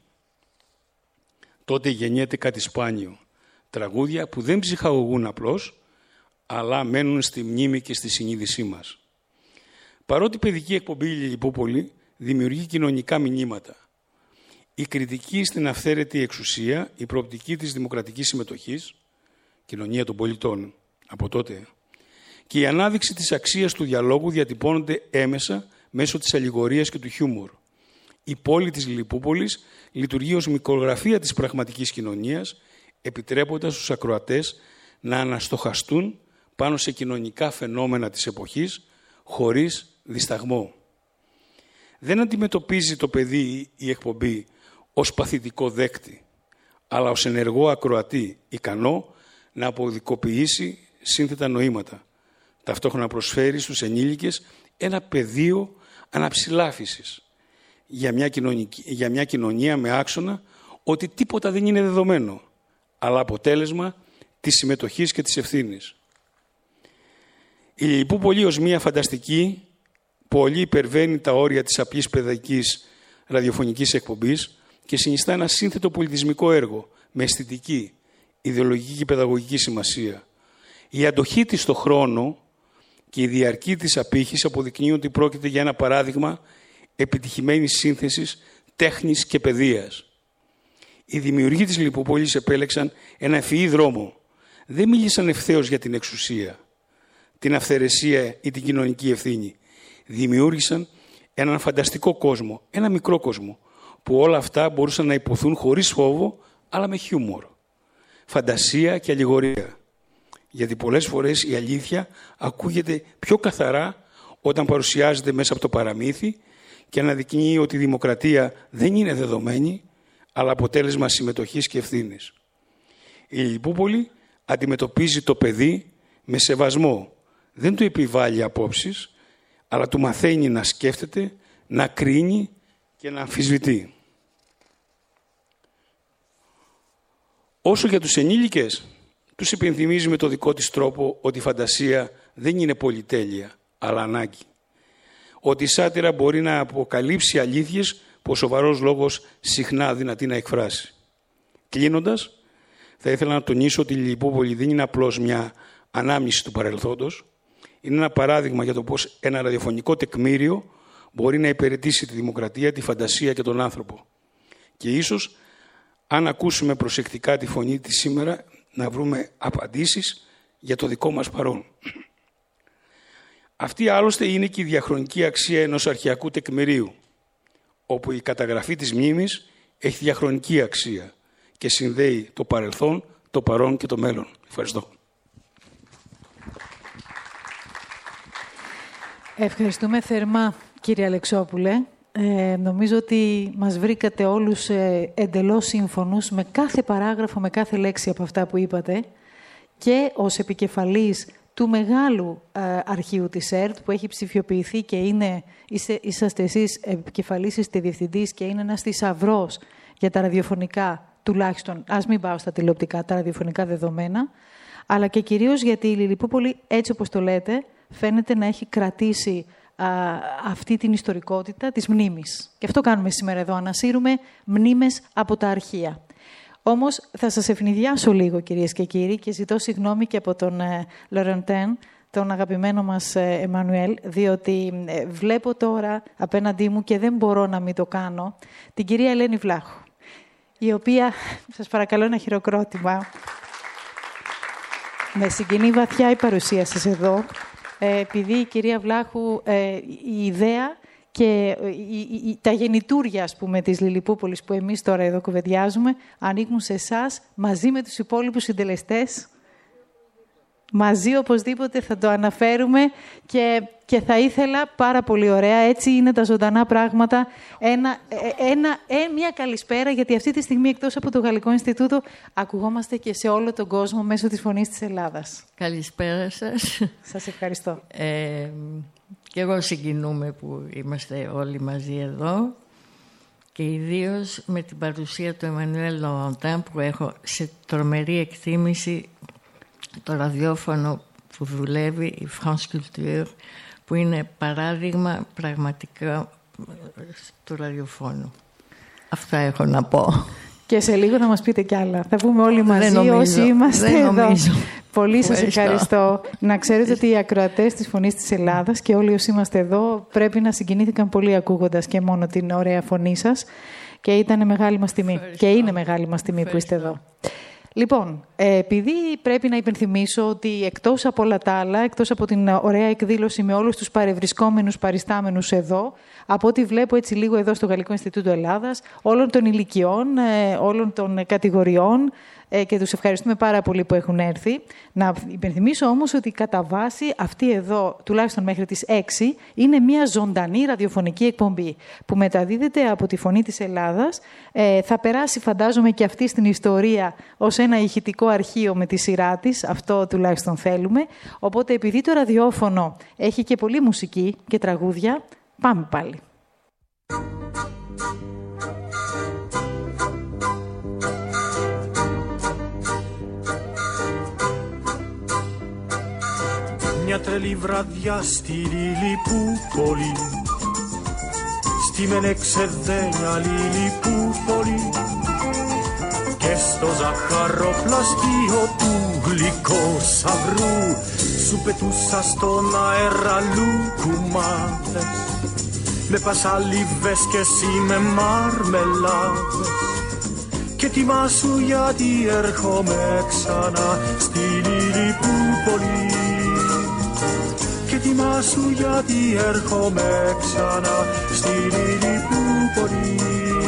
τότε γεννιέται κάτι σπάνιο. Τραγούδια που δεν ψυχαγωγούν απλώς, αλλά μένουν στη μνήμη και στη συνείδησή μας. Παρότι η παιδική εκπομπή Λιλιπούπολη δημιουργεί κοινωνικά μηνύματα, η κριτική στην αυθαίρετη εξουσία, η προοπτική της δημοκρατικής συμμετοχής, κοινωνία των πολιτών από τότε, και η ανάδειξη της αξίας του διαλόγου διατυπώνονται έμεσα μέσω της αλληγορίας και του χιούμορ. η πόλη της Λιλιπούπολης λειτουργεί ως μικρογραφία της πραγματικής κοινωνίας, επιτρέποντας στους ακροατές να αναστοχαστούν πάνω σε κοινωνικά φαινόμενα της εποχής, χωρίς δισταγμό. Δεν αντιμετωπίζει το παιδί η εκπομπή ως παθητικό δέκτη, αλλά ως ενεργό ακροατή, ικανό να αποδικοποιήσει σύνθετα νοήματα. Ταυτόχρονα προσφέρει στους ενήλικες ένα πεδίο αναψηλάφισης για μια κοινωνία με άξονα ότι τίποτα δεν είναι δεδομένο, αλλά αποτέλεσμα της συμμετοχής και της ευθύνης. Η Λιλιπούπολη ως μια φανταστική πόλη υπερβαίνει τα όρια της απλής παιδαγικής ραδιοφωνικής εκπομπής και συνιστά ένα σύνθετο πολιτισμικό έργο με αισθητική, ιδεολογική και παιδαγωγική σημασία. Η αντοχή της στο χρόνο και η διαρκή της απήχηση αποδεικνύουν ότι πρόκειται για ένα παράδειγμα επιτυχημένης σύνθεσης τέχνης και παιδείας. Οι δημιουργοί της Λιλιπούπολης επέλεξαν ένα ευφυή δρόμο. Δεν μίλησαν ευθέως για την εξουσία, την αυθαιρεσία ή την κοινωνική ευθύνη. Δημιούργησαν έναν φανταστικό κόσμο, ένα μικρό κόσμο, που όλα αυτά μπορούσαν να υποθούν χωρίς φόβο, αλλά με χιούμορ, φαντασία και αλληγορία. Γιατί πολλές φορές η αλήθεια ακούγεται πιο καθαρά όταν παρουσιάζεται μέσα από το παραμύθι και αναδεικνύει ότι η δημοκρατία δεν είναι δεδομένη, αλλά αποτέλεσμα συμμετοχής και ευθύνης. Η Λιλιπούπολη αντιμετωπίζει το παιδί με σεβασμό. Δεν του επιβάλλει απόψεις, αλλά του μαθαίνει να σκέφτεται, να κρίνει και να αμφισβητεί. Όσο για τους ενήλικες, τους υπενθυμίζει με το δικό της τρόπο ότι η φαντασία δεν είναι πολυτέλεια, αλλά ανάγκη. Ότι η σάτυρα μπορεί να αποκαλύψει αλήθειες που ο σοβαρός λόγος συχνά αδυνατεί να εκφράσει. Κλείνοντας, θα ήθελα να τονίσω ότι η Λιλιπούπολη δεν είναι απλώς μια ανάμνηση του παρελθόντος, είναι ένα παράδειγμα για το πώς ένα ραδιοφωνικό τεκμήριο μπορεί να υπηρετήσει τη δημοκρατία, τη φαντασία και τον άνθρωπο. Και ίσως, αν ακούσουμε προσεκτικά τη φωνή της σήμερα, να βρούμε απαντήσεις για το δικό μας παρόν. Αυτή άλλωστε είναι και η διαχρονική αξία ενός αρχαιακού τεκμηρίου, όπου η καταγραφή της μνήμης έχει διαχρονική αξία και συνδέει το παρελθόν, το παρόν και το μέλλον. Ευχαριστώ. Ευχαριστούμε θερμά, κύριε Αλεξόπουλε. Νομίζω ότι μας βρήκατε όλους εντελώς σύμφωνους με κάθε παράγραφο, με κάθε λέξη από αυτά που είπατε και ως επικεφαλής του μεγάλου αρχείου της ΕΡΤ που έχει ψηφιοποιηθεί και είσαστε εσείς επικεφαλής, είστε διευθυντής και είναι ένας θησαυρός για τα ραδιοφωνικά, τουλάχιστον, ας μην πάω στα τηλεοπτικά, τα ραδιοφωνικά δεδομένα, αλλά και κυρίως γιατί η Λιλιπούπολη, έτσι όπως το λέτε, φαίνεται να έχει κρατήσει αυτή την ιστορικότητα της μνήμης. Και αυτό κάνουμε σήμερα εδώ, ανασύρουμε μνήμες από τα αρχεία. Όμως θα σας ευνηδιάσω λίγο, κυρίες και κύριοι, και ζητώ συγγνώμη και από τον Λορεντέν, τον αγαπημένο μας Εμμανουέλ, διότι βλέπω τώρα απέναντί μου και δεν μπορώ να μην το κάνω, την κυρία Ελένη Βλάχου, η οποία, σας παρακαλώ ένα χειροκρότημα, με συγκινεί βαθιά η παρουσία σας εδώ, επειδή η κυρία Βλάχου, η ιδέα και τα γεννητούρια, ας πούμε, της Λιλιπούπολης που εμείς τώρα εδώ κουβεντιάζουμε, ανήκουν σε εσάς μαζί με τους υπόλοιπους συντελεστές. Μαζί οπωσδήποτε θα το αναφέρουμε και θα ήθελα πάρα πολύ ωραία, έτσι είναι τα ζωντανά πράγματα, μια καλησπέρα, γιατί αυτή τη στιγμή εκτός από το Γαλλικό Ινστιτούτο ακουγόμαστε και σε όλο τον κόσμο μέσω της Φωνής της Ελλάδας. Καλησπέρα σας. Σας ευχαριστώ. Και εγώ συγκινούμε που είμαστε όλοι μαζί εδώ και ιδίως με την παρουσία του Εμμανουέλ Λορεντέν που έχω σε τρομερή εκτίμηση το ραδιόφωνο που δουλεύει, η France Culture, που είναι παράδειγμα πραγματικά του ραδιοφώνου. Αυτά έχω να πω. Και σε λίγο να μας πείτε κι άλλα. Θα βγούμε όλοι μαζί όσοι είμαστε εδώ. Πολύ σας ευχαριστώ. Να ξέρετε ότι οι ακροατές της Φωνής της Ελλάδας και όλοι όσοι είμαστε εδώ πρέπει να συγκινήθηκαν πολύ ακούγοντας και μόνο την ωραία φωνή σας και ήταν μεγάλη μας τιμή. Και είναι μεγάλη μας τιμή που είστε εδώ. Λοιπόν, επειδή πρέπει να υπενθυμίσω ότι εκτός από όλα τα άλλα, εκτός από την ωραία εκδήλωση με όλους τους παρευρισκόμενους παριστάμενους εδώ, από ό,τι βλέπω έτσι λίγο εδώ στο Γαλλικό Ινστιτούτο Ελλάδας, όλων των ηλικιών, όλων των κατηγοριών, και τους ευχαριστούμε πάρα πολύ που έχουν έρθει. Να υπενθυμίσω όμως ότι κατά βάση αυτή εδώ, τουλάχιστον μέχρι τις 6, είναι μια ζωντανή ραδιοφωνική εκπομπή που μεταδίδεται από τη Φωνή της Ελλάδας. Θα περάσει, φαντάζομαι, και αυτή στην ιστορία ως ένα ηχητικό αρχείο με τη σειρά της. Αυτό τουλάχιστον θέλουμε. Οπότε, επειδή το ραδιόφωνο έχει και πολλή μουσική και τραγούδια, πάμε πάλι. Μια τρελή βραδιά στη Λιλιπούπολη, στη Μενεξεδένια Λιλιπούπολη, και στο ζαχαροπλαστείο του γλυκοσαυρού σου πετούσα στον αέρα λουκουμάδες, με πασαλίβες και εσύ με μαρμελάδες, και τιμάσου γιατί έρχομαι ξανά στη Λιλιπούπολη. Και τιμάσου γιατί έρχομαι ξανά στη Λιλιπούπολη.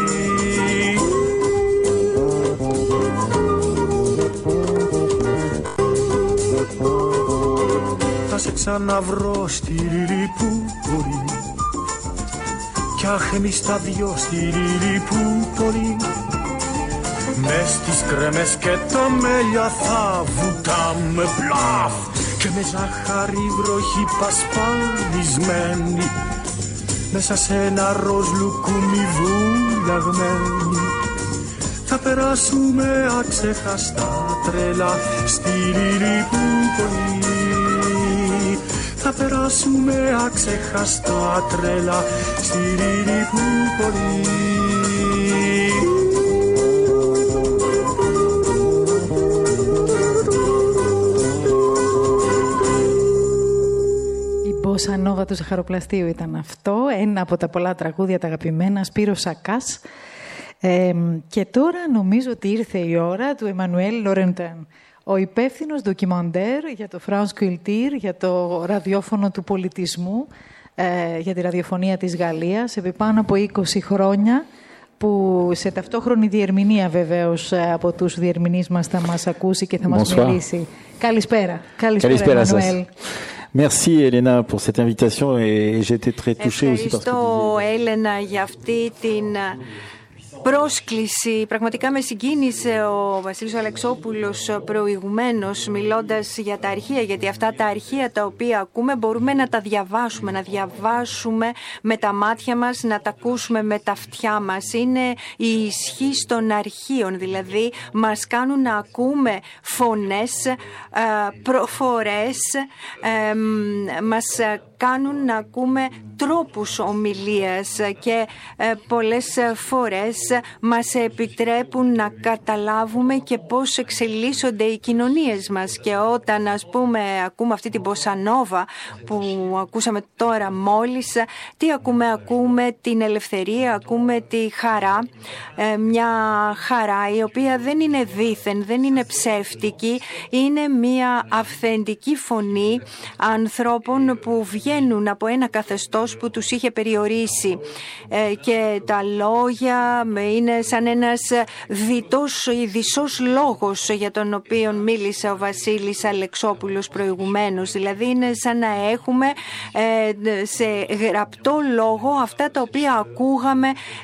Θα σε ξαναβρω στη Λιλιπούπολη, κι αχ εμείς τα δυο στη Λιλιπούπολη. Μες στις κρέμες και τα μέλια θα βουτάμε μπλαφ, και με ζάχαρη βροχή πασπαλισμένη, μέσα σε ένα ροζ λουκούμι βουλιαγμένη, θα περάσουμε αξεχαστά τρελά στη Λιλιπούπολη. Θα περάσουμε αξεχαστά τρελά στη Λιλιπούπολη. Μπόσα Νόβα του Ζαχαροπλαστείου ήταν αυτό, ένα από τα πολλά τραγούδια τα αγαπημένα, Σπύρος Σακάς. Και τώρα νομίζω ότι ήρθε η ώρα του Εμμανουέλ Λορεντέν, ο υπεύθυνος ντοκιμαντέρ για το France Culture, για το ραδιόφωνο του πολιτισμού, για τη ραδιοφωνία της Γαλλίας, επί πάνω από 20 χρόνια, που σε ταυτόχρονη διερμηνία βεβαίως από τους διερμηνείς μας θα μας ακούσει και θα μας μιλήσει. Καλησπέρα. Καλησπέρα, Εμμανουέλ. Merci Elena pour cette invitation et j'ai été très touché aussi par ce que tu disais. Ευχαριστώ, Έλενα, για αυτή την πρόσκληση. Πραγματικά με συγκίνησε ο Βασίλης Αλεξόπουλος προηγουμένως μιλώντας για τα αρχεία, γιατί αυτά τα αρχεία τα οποία ακούμε μπορούμε να τα διαβάσουμε, να διαβάσουμε με τα μάτια μας, να τα ακούσουμε με τα αυτιά μας. Είναι η ισχύ των αρχείων, δηλαδή μας κάνουν να ακούμε φωνές, προφορές, μας κάνουν να ακούμε τρόπους ομιλίας και πολλές φορές μας επιτρέπουν να καταλάβουμε και πώς εξελίσσονται οι κοινωνίες μας. Και όταν, ας πούμε, ακούμε αυτή την μποσανόβα που ακούσαμε τώρα μόλις, τι ακούμε? Ακούμε την ελευθερία, ακούμε τη χαρά, μια χαρά η οποία δεν είναι δήθεν, δεν είναι ψεύτικη, είναι μια αυθεντική φωνή ανθρώπων που βγαίνουν από ένα καθεστώς που τους είχε περιορίσει, και τα λόγια είναι σαν ένας δισός λόγος για τον οποίο μίλησε ο Βασίλης Αλεξόπουλος προηγουμένως. Δηλαδή είναι σαν να έχουμε σε γραπτό λόγο αυτά τα οποία ακούγαμε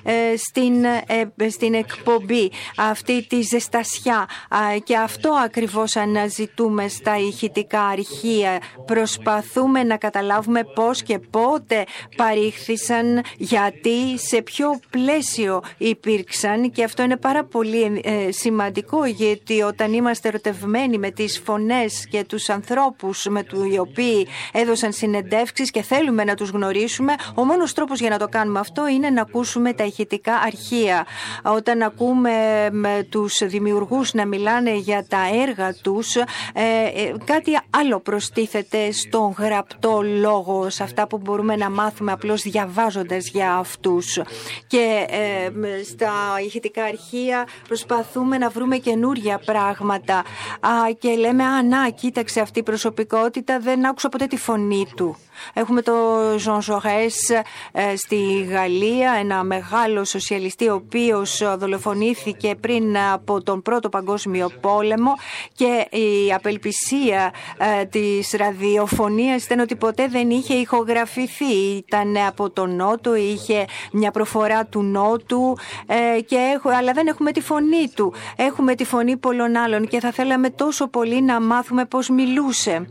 στην εκπομπή, αυτή τη ζεστασιά, και αυτό ακριβώς αναζητούμε στα ηχητικά αρχεία. Προσπαθούμε να καταλάβουμε πώς και πότε παρήχθησαν, γιατί, σε ποιο πλαίσιο υπήρξαν, και αυτό είναι πάρα πολύ σημαντικό, γιατί όταν είμαστε ερωτευμένοι με τις φωνές και τους ανθρώπους με τους οποίοι έδωσαν συνεντεύξεις και θέλουμε να τους γνωρίσουμε, ο μόνος τρόπος για να το κάνουμε αυτό είναι να ακούσουμε τα ηχητικά αρχεία. Όταν ακούμε τους δημιουργούς να μιλάνε για τα έργα τους, κάτι άλλο προστίθεται στον γραπτό λόγο. λόγο σε αυτά που μπορούμε να μάθουμε απλώς διαβάζοντας για αυτούς. Και στα ηχητικά αρχεία προσπαθούμε να βρούμε καινούρια πράγματα και λέμε να, κοίταξε αυτή η προσωπικότητα, δεν άκουσα ποτέ τη φωνή του. Έχουμε το Jean Jaurès στη Γαλλία, ένα μεγάλο σοσιαλιστή ο οποίος δολοφονήθηκε πριν από τον Πρώτο Παγκόσμιο Πόλεμο, και η απελπισία της ραδιοφωνίας ήταν ότι ποτέ δεν είχε ηχογραφηθεί. Ήταν από τον Νότο, είχε μια προφορά του Νότου, αλλά δεν έχουμε τη φωνή του. Έχουμε τη φωνή πολλών άλλων και θα θέλαμε τόσο πολύ να μάθουμε πώς μιλούσε.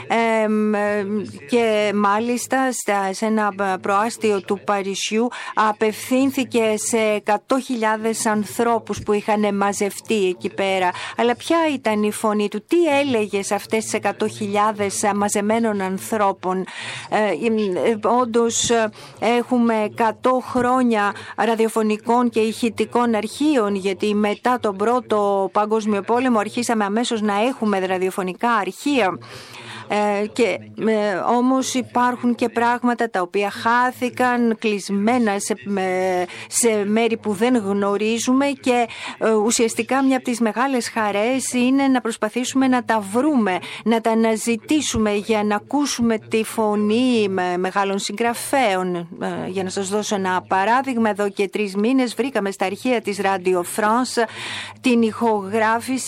Και μάλιστα σε ένα προάστιο του Παρισιού απευθύνθηκε σε 100.000 ανθρώπους που είχαν μαζευτεί εκεί πέρα. Αλλά ποια ήταν η φωνή του, τι έλεγε σε αυτές τις 100.000 μαζεμένων ανθρώπων? Όντως έχουμε 100 χρόνια ραδιοφωνικών και ηχητικών αρχείων, γιατί μετά τον Πρώτο Παγκόσμιο Πόλεμο αρχίσαμε αμέσως να έχουμε ραδιοφωνικά αρχεία. Όμως υπάρχουν και πράγματα τα οποία χάθηκαν κλεισμένα σε μέρη που δεν γνωρίζουμε, και ουσιαστικά μια από τις μεγάλες χαρές είναι να προσπαθήσουμε να τα βρούμε, να τα αναζητήσουμε για να ακούσουμε τη φωνή μεγάλων συγγραφέων. Για να σας δώσω ένα παράδειγμα, εδώ και 3 μήνες βρήκαμε στα αρχεία της Radio France την ηχογράφηση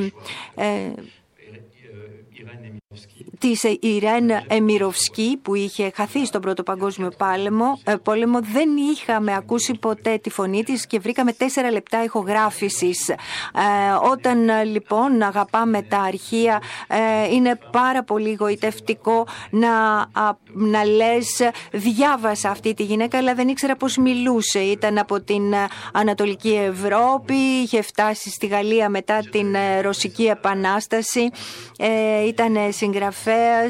της Ιρέν Εμιροφσκή, που είχε χαθεί στον Πρώτο Παγκόσμιο Πόλεμο. Δεν είχαμε ακούσει ποτέ τη φωνή της και βρήκαμε 4 λεπτά ηχογράφησης. Όταν λοιπόν αγαπάμε τα αρχεία, είναι πάρα πολύ γοητευτικό να λες διάβασα αυτή τη γυναίκα, αλλά δεν ήξερα πώς μιλούσε. Ήταν από την Ανατολική Ευρώπη, είχε φτάσει στη Γαλλία μετά την Ρωσική Επανάσταση, ήταν συγγραφέας,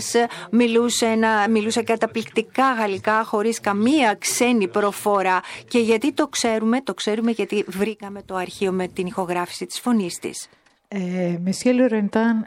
μιλούσε καταπληκτικά γαλλικά χωρίς καμία ξένη προφορά. Και γιατί το ξέρουμε? Το ξέρουμε γιατί βρήκαμε το αρχείο με την ηχογράφηση της φωνής της. Μεσιέ Λορεντάν,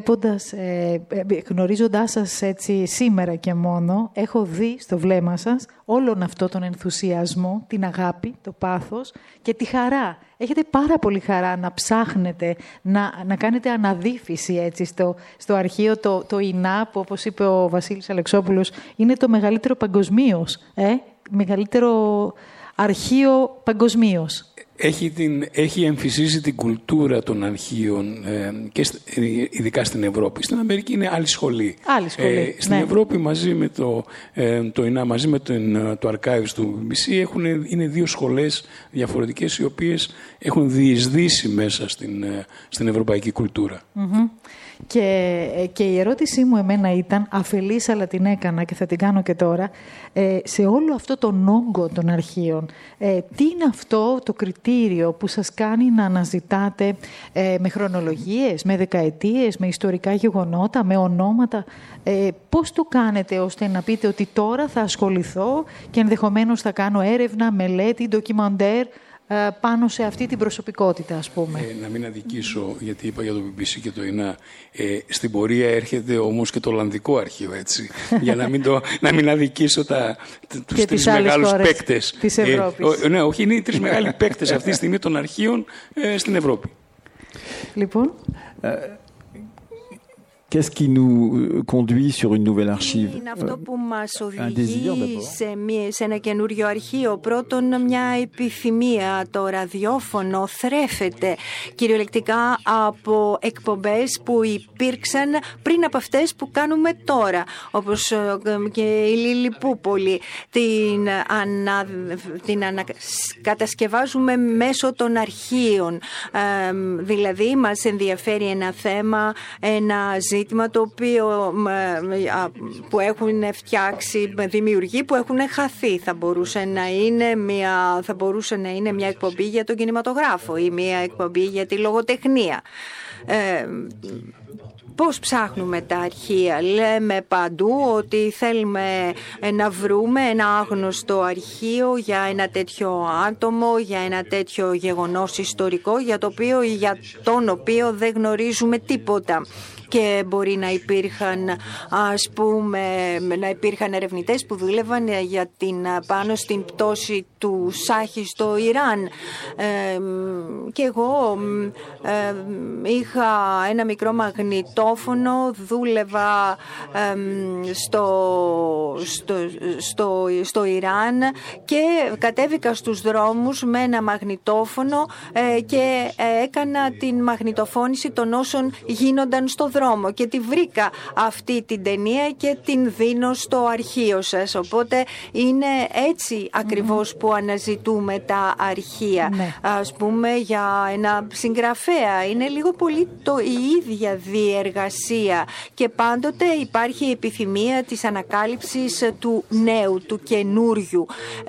γνωρίζοντάς σας έτσι σήμερα και μόνο, έχω δει στο βλέμμα σας όλον αυτό τον ενθουσιασμό, την αγάπη, το πάθος και τη χαρά. Έχετε πάρα πολύ χαρά να ψάχνετε, να κάνετε αναδύφιση έτσι, στο αρχείο, το ΙΝΑ, που όπως είπε ο Βασίλης Αλεξόπουλος, είναι το μεγαλύτερο παγκοσμίως, μεγαλύτερο αρχείο παγκοσμίως. Έχει εμφυσίσει την κουλτούρα των αρχείων και ειδικά στην Ευρώπη. Στην Αμερική είναι άλλη σχολή. Στην Ευρώπη μαζί με το ΙΝΑ, μαζί με το Archives του BBC είναι 2 σχολές διαφορετικές, οι οποίες έχουν διεισδύσει μέσα στην ευρωπαϊκή κουλτούρα. Mm-hmm. Και η ερώτησή μου εμένα ήταν, αφελής αλλά την έκανα και θα την κάνω και τώρα, σε όλο αυτό τον όγκο των αρχείων, τι είναι αυτό το κριτήριο που σας κάνει να αναζητάτε με χρονολογίες, με δεκαετίες, με ιστορικά γεγονότα, με ονόματα? Πώς το κάνετε ώστε να πείτε ότι τώρα θα ασχοληθώ και ενδεχομένως θα κάνω έρευνα, μελέτη, ντοκιμαντέρ πάνω σε αυτή την προσωπικότητα, ας πούμε? Να μην αδικήσω, γιατί είπα για το BBC και το ΙΝΑ. Στην πορεία έρχεται όμως και το Ολλανδικό αρχείο, έτσι. Για να μην αδικήσω τους 3 μεγάλους παίκτες της Ευρώπης. Ναι, όχι, είναι οι 3 μεγάλοι παίκτες αυτή τη στιγμή των αρχείων στην Ευρώπη. Λοιπόν... Qu'est-ce qui nous conduit sur une nouvelle archive? Είναι αυτό που μας οδηγεί σε ένα καινούριο αρχείο. Πρώτον, μια επιθυμία. Το ραδιόφωνο θρέφεται κυριολεκτικά από εκπομπές που υπήρξαν πριν από αυτές που κάνουμε τώρα. Όπως και η Λιλιπούπολη. Την κατασκευάζουμε μέσω των αρχείων. Δηλαδή, μας ενδιαφέρει ένα θέμα, ένα ζήτημα το οποίο που έχουν φτιάξει δημιουργοί που έχουν χαθεί. Θα μπορούσε να είναι μια εκπομπή για τον κινηματογράφο ή μια εκπομπή για τη λογοτεχνία. Πώς ψάχνουμε τα αρχεία? Λέμε παντού ότι θέλουμε να βρούμε ένα άγνωστο αρχείο για ένα τέτοιο άτομο, για ένα τέτοιο γεγονός ιστορικό για τον οποίο δεν γνωρίζουμε τίποτα. και μπορεί να υπήρχαν, ας πούμε, να υπήρχαν ερευνητές που δούλευαν για πάνω στην πτώση του Σάχη στο Ιράν. Και εγώ είχα ένα μικρό μαγνητόφωνο, δούλευα στο Ιράν και κατέβηκα στους δρόμους με ένα μαγνητόφωνο και έκανα την μαγνητοφώνηση των όσων γίνονταν στο δρόμο και τη βρήκα αυτή την ταινία και την δίνω στο αρχείο σας. Οπότε είναι έτσι ακριβώς που αναζητούμε τα αρχεία. Ας πούμε για ένα συγγραφέα είναι λίγο πολύ η ίδια διεργασία και πάντοτε υπάρχει η επιθυμία της ανακάλυψης του νέου, του καινούριου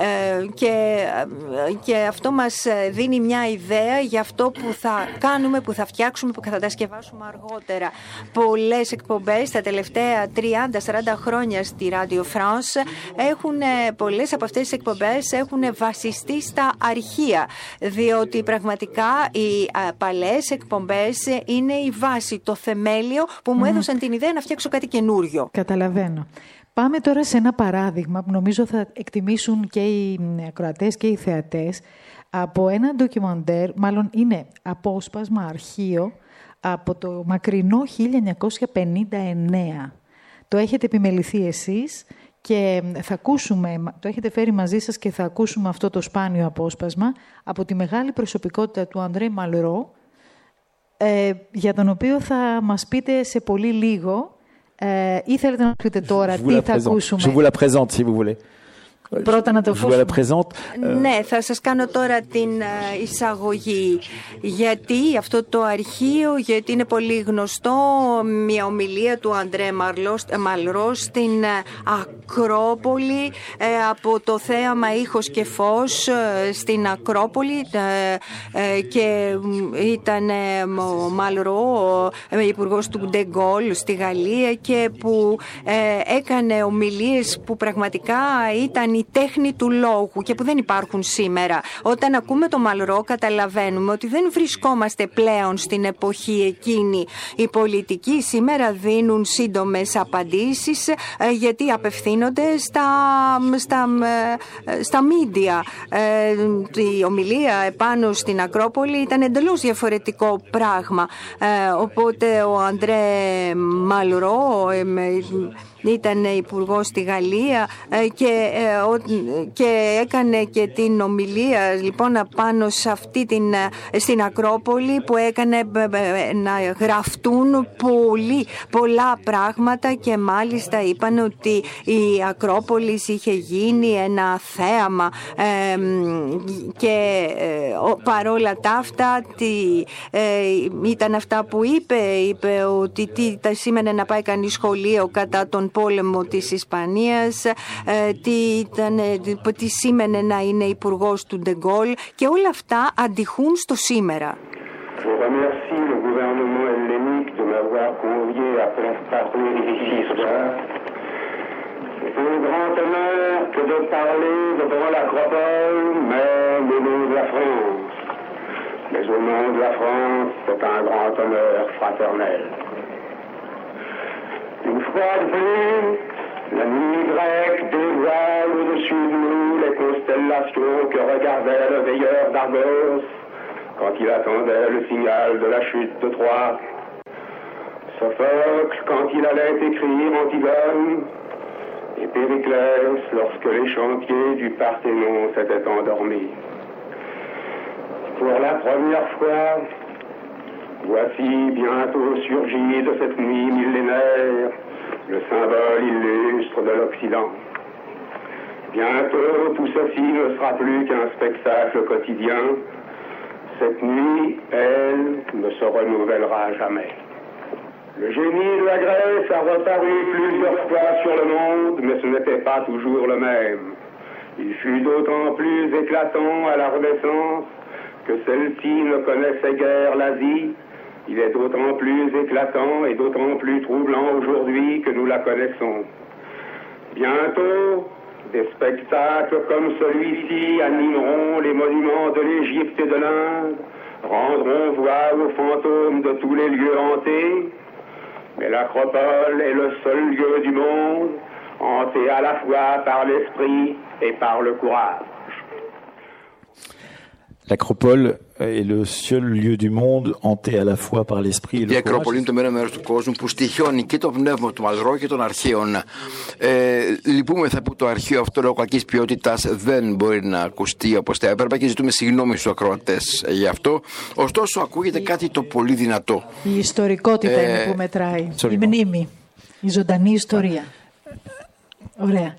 και αυτό μας δίνει μια ιδέα για αυτό που θα κάνουμε, που θα φτιάξουμε, που θα κατασκευάσουμε αργότερα. Πολλές εκπομπές τα τελευταία 30-40 χρόνια στη Radio France πολλές από αυτές τις εκπομπές έχουν βασιστεί στα αρχεία, διότι πραγματικά οι παλαιές εκπομπές είναι η βάση, το θεμέλιο που μου έδωσαν την ιδέα να φτιάξω κάτι καινούριο. Καταλαβαίνω. Πάμε τώρα σε ένα παράδειγμα που νομίζω θα εκτιμήσουν και οι ακροατές και οι θεατές από ένα ντοκιμαντέρ, μάλλον είναι απόσπασμα αρχείο από το μακρινό 1959. Το έχετε επιμεληθεί εσείς και θα ακούσουμε, το έχετε φέρει μαζί σας και θα ακούσουμε αυτό το σπάνιο απόσπασμα από τη μεγάλη προσωπικότητα του Αντρέ Μαλρό, για τον οποίο θα μας πείτε σε πολύ λίγο. Ή θέλετε να μας πείτε τώρα τι θα ακούσουμε? Je vous la présente si vous voulez. Πρώτα να το ακούσουμε. Ναι, θα σας κάνω τώρα την εισαγωγή. Γιατί αυτό το αρχείο, γιατί είναι πολύ γνωστό, μια ομιλία του Αντρέ Μαλρό στην Ακρόπολη, από το θέαμα Ήχος και Φως στην Ακρόπολη, και ήταν ο Μαλρό υπουργός του Ντεγκόλ στη Γαλλία και που έκανε ομιλίες που πραγματικά ήταν η τέχνη του λόγου και που δεν υπάρχουν σήμερα. Όταν ακούμε το Μαλρό καταλαβαίνουμε ότι δεν βρισκόμαστε πλέον στην εποχή εκείνη. Οι πολιτικοί σήμερα δίνουν σύντομες απαντήσεις γιατί απευθύνονται στα μίντια. Η ομιλία επάνω στην Ακρόπολη ήταν εντελώς διαφορετικό πράγμα. Οπότε ο Αντρέ Μαλρό ήταν υπουργός στη Γαλλία και έκανε και την ομιλία λοιπόν πάνω σε στην Ακρόπολη που έκανε να γραφτούν πολλά πράγματα και μάλιστα είπαν ότι η Ακρόπολη είχε γίνει ένα θέαμα και παρόλα τα αυτά ήταν αυτά που είπε ότι τι σήμαινε να πάει κανείς σχολείο κατά τον πόλεμο της Ισπανίας, τι σήμαινε να είναι υπουργός του Ντεγκόλ και όλα αυτά αντιχούν στο σήμερα. Je remercie le gouvernement hellénique de m'avoir convié à parler ici ce soir. C'est un grand honneur que de parler devant l'Acropole, même au nom de la France. Mais au nom de la France, c'est un grand honneur fraternel. Une fois de plus, la nuit grecque dévoile au-dessus de nous les constellations que regardait le veilleur d'Argos quand il attendait le signal de la chute de Troie. Sophocle quand il allait écrire Antigone, et Périclès lorsque les chantiers du Parthénon s'étaient endormis. Pour la première fois, voici bientôt surgi de cette nuit millénaire le symbole illustre de l'Occident. Bientôt tout ceci ne sera plus qu'un spectacle quotidien. Cette nuit, elle, ne se renouvellera jamais. Le génie de la Grèce a reparu plusieurs fois sur le monde, mais ce n'était pas toujours le même. Il fut d'autant plus éclatant à la Renaissance que celle-ci ne connaissait guère l'Asie. Il est d'autant plus éclatant et d'autant plus troublant aujourd'hui que nous la connaissons. Bientôt, des spectacles comme celui-ci animeront les monuments de l'Égypte et de l'Inde, rendront voix aux fantômes de tous les lieux hantés. Mais l'acropole est le seul lieu du monde hanté à la fois par l'esprit et par le courage. L'Acropole est le seul lieu du monde hanté à la fois par l'esprit et le courage. Η Ακρόπολη είναι το μέρος του κόσμου που στοιχιώνει και το πνεύμα του Μαλρό και των αρχαίων. Λυπούμεθα που το αρχείο αυτό λόγω κακής ποιότητας δεν μπορεί να ακουστεί όπως θα έπρεπε και ζητούμε συγγνώμη στους ακροατές γι' αυτό. Ωστόσο ακούγεται κάτι το πολύ δυνατό. Η ιστορικότητα είναι που μετράει. Η μνήμη. Η ζωντανή ιστορία. Ωραία.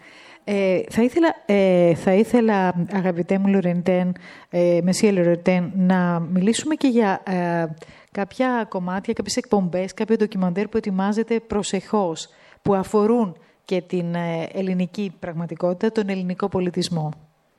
Θα ήθελα, αγαπητέ μου Λορεντέν, Μεσία Λορεντέν, να μιλήσουμε και για κάποια κομμάτια, κάποιες εκπομπές, κάποιο ντοκιμαντέρ που ετοιμάζεται προσεχώς, που αφορούν και την ελληνική πραγματικότητα, τον ελληνικό πολιτισμό.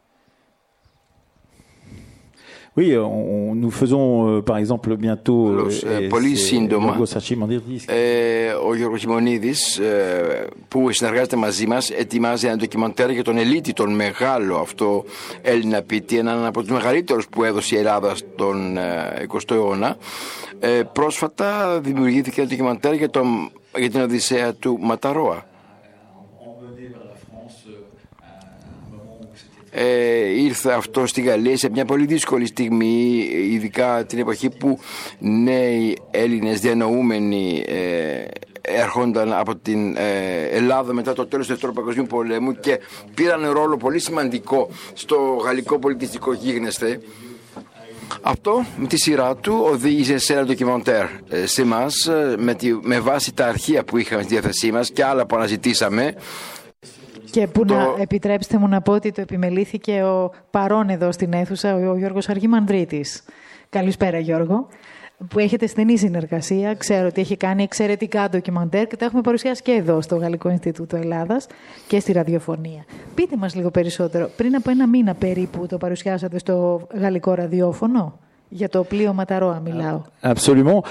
Oui, nous faisons par exemple bientôt πολύ σύντομα ο Γιώργος Σιμονίδης που συνεργάζεται μαζί μας ετοιμάζει ένα ντοκιμαντέρ για τον Ελίτη, τον μεγάλο αυτό Έλληνα ποιητή, έναν από τους μεγαλύτερους που έδωσε η Ελλάδα στον 20ο αιώνα. Πρόσφατα δημιουργήθηκε ένα ντοκιμαντέρ για την Οδυσσέα του Ματαρόα. Ήρθε αυτό στη Γαλλία σε μια πολύ δύσκολη στιγμή, ειδικά την εποχή που νέοι Έλληνες διανοούμενοι έρχονταν από την Ελλάδα μετά το τέλος του Δεύτερου Παγκοσμίου Πολέμου και πήραν ρόλο πολύ σημαντικό στο γαλλικό πολιτιστικό γίγνεσθε. Αυτό με τη σειρά του οδήγησε σε ένα ντοκιμαντέρ σε εμάς με βάση τα αρχεία που είχαμε στη διάθεσή μας και άλλα που αναζητήσαμε. Και που επιτρέψτε μου να πω ότι το επιμελήθηκε ο παρόν εδώ στην αίθουσα, ο Γιώργος Αργυμανδρίτης. Καλησπέρα Γιώργο, που έχετε στενή συνεργασία. Ξέρω ότι έχει κάνει εξαιρετικά ντοκιμαντέρ και τα έχουμε παρουσιάσει και εδώ στο Γαλλικό Ινστιτούτο Ελλάδας και στη ραδιοφωνία. Πείτε μας λίγο περισσότερο. Πριν από ένα μήνα περίπου το παρουσιάσατε στο γαλλικό ραδιόφωνο. Για το πλοίο Ματαρόα μιλάω. Absolument.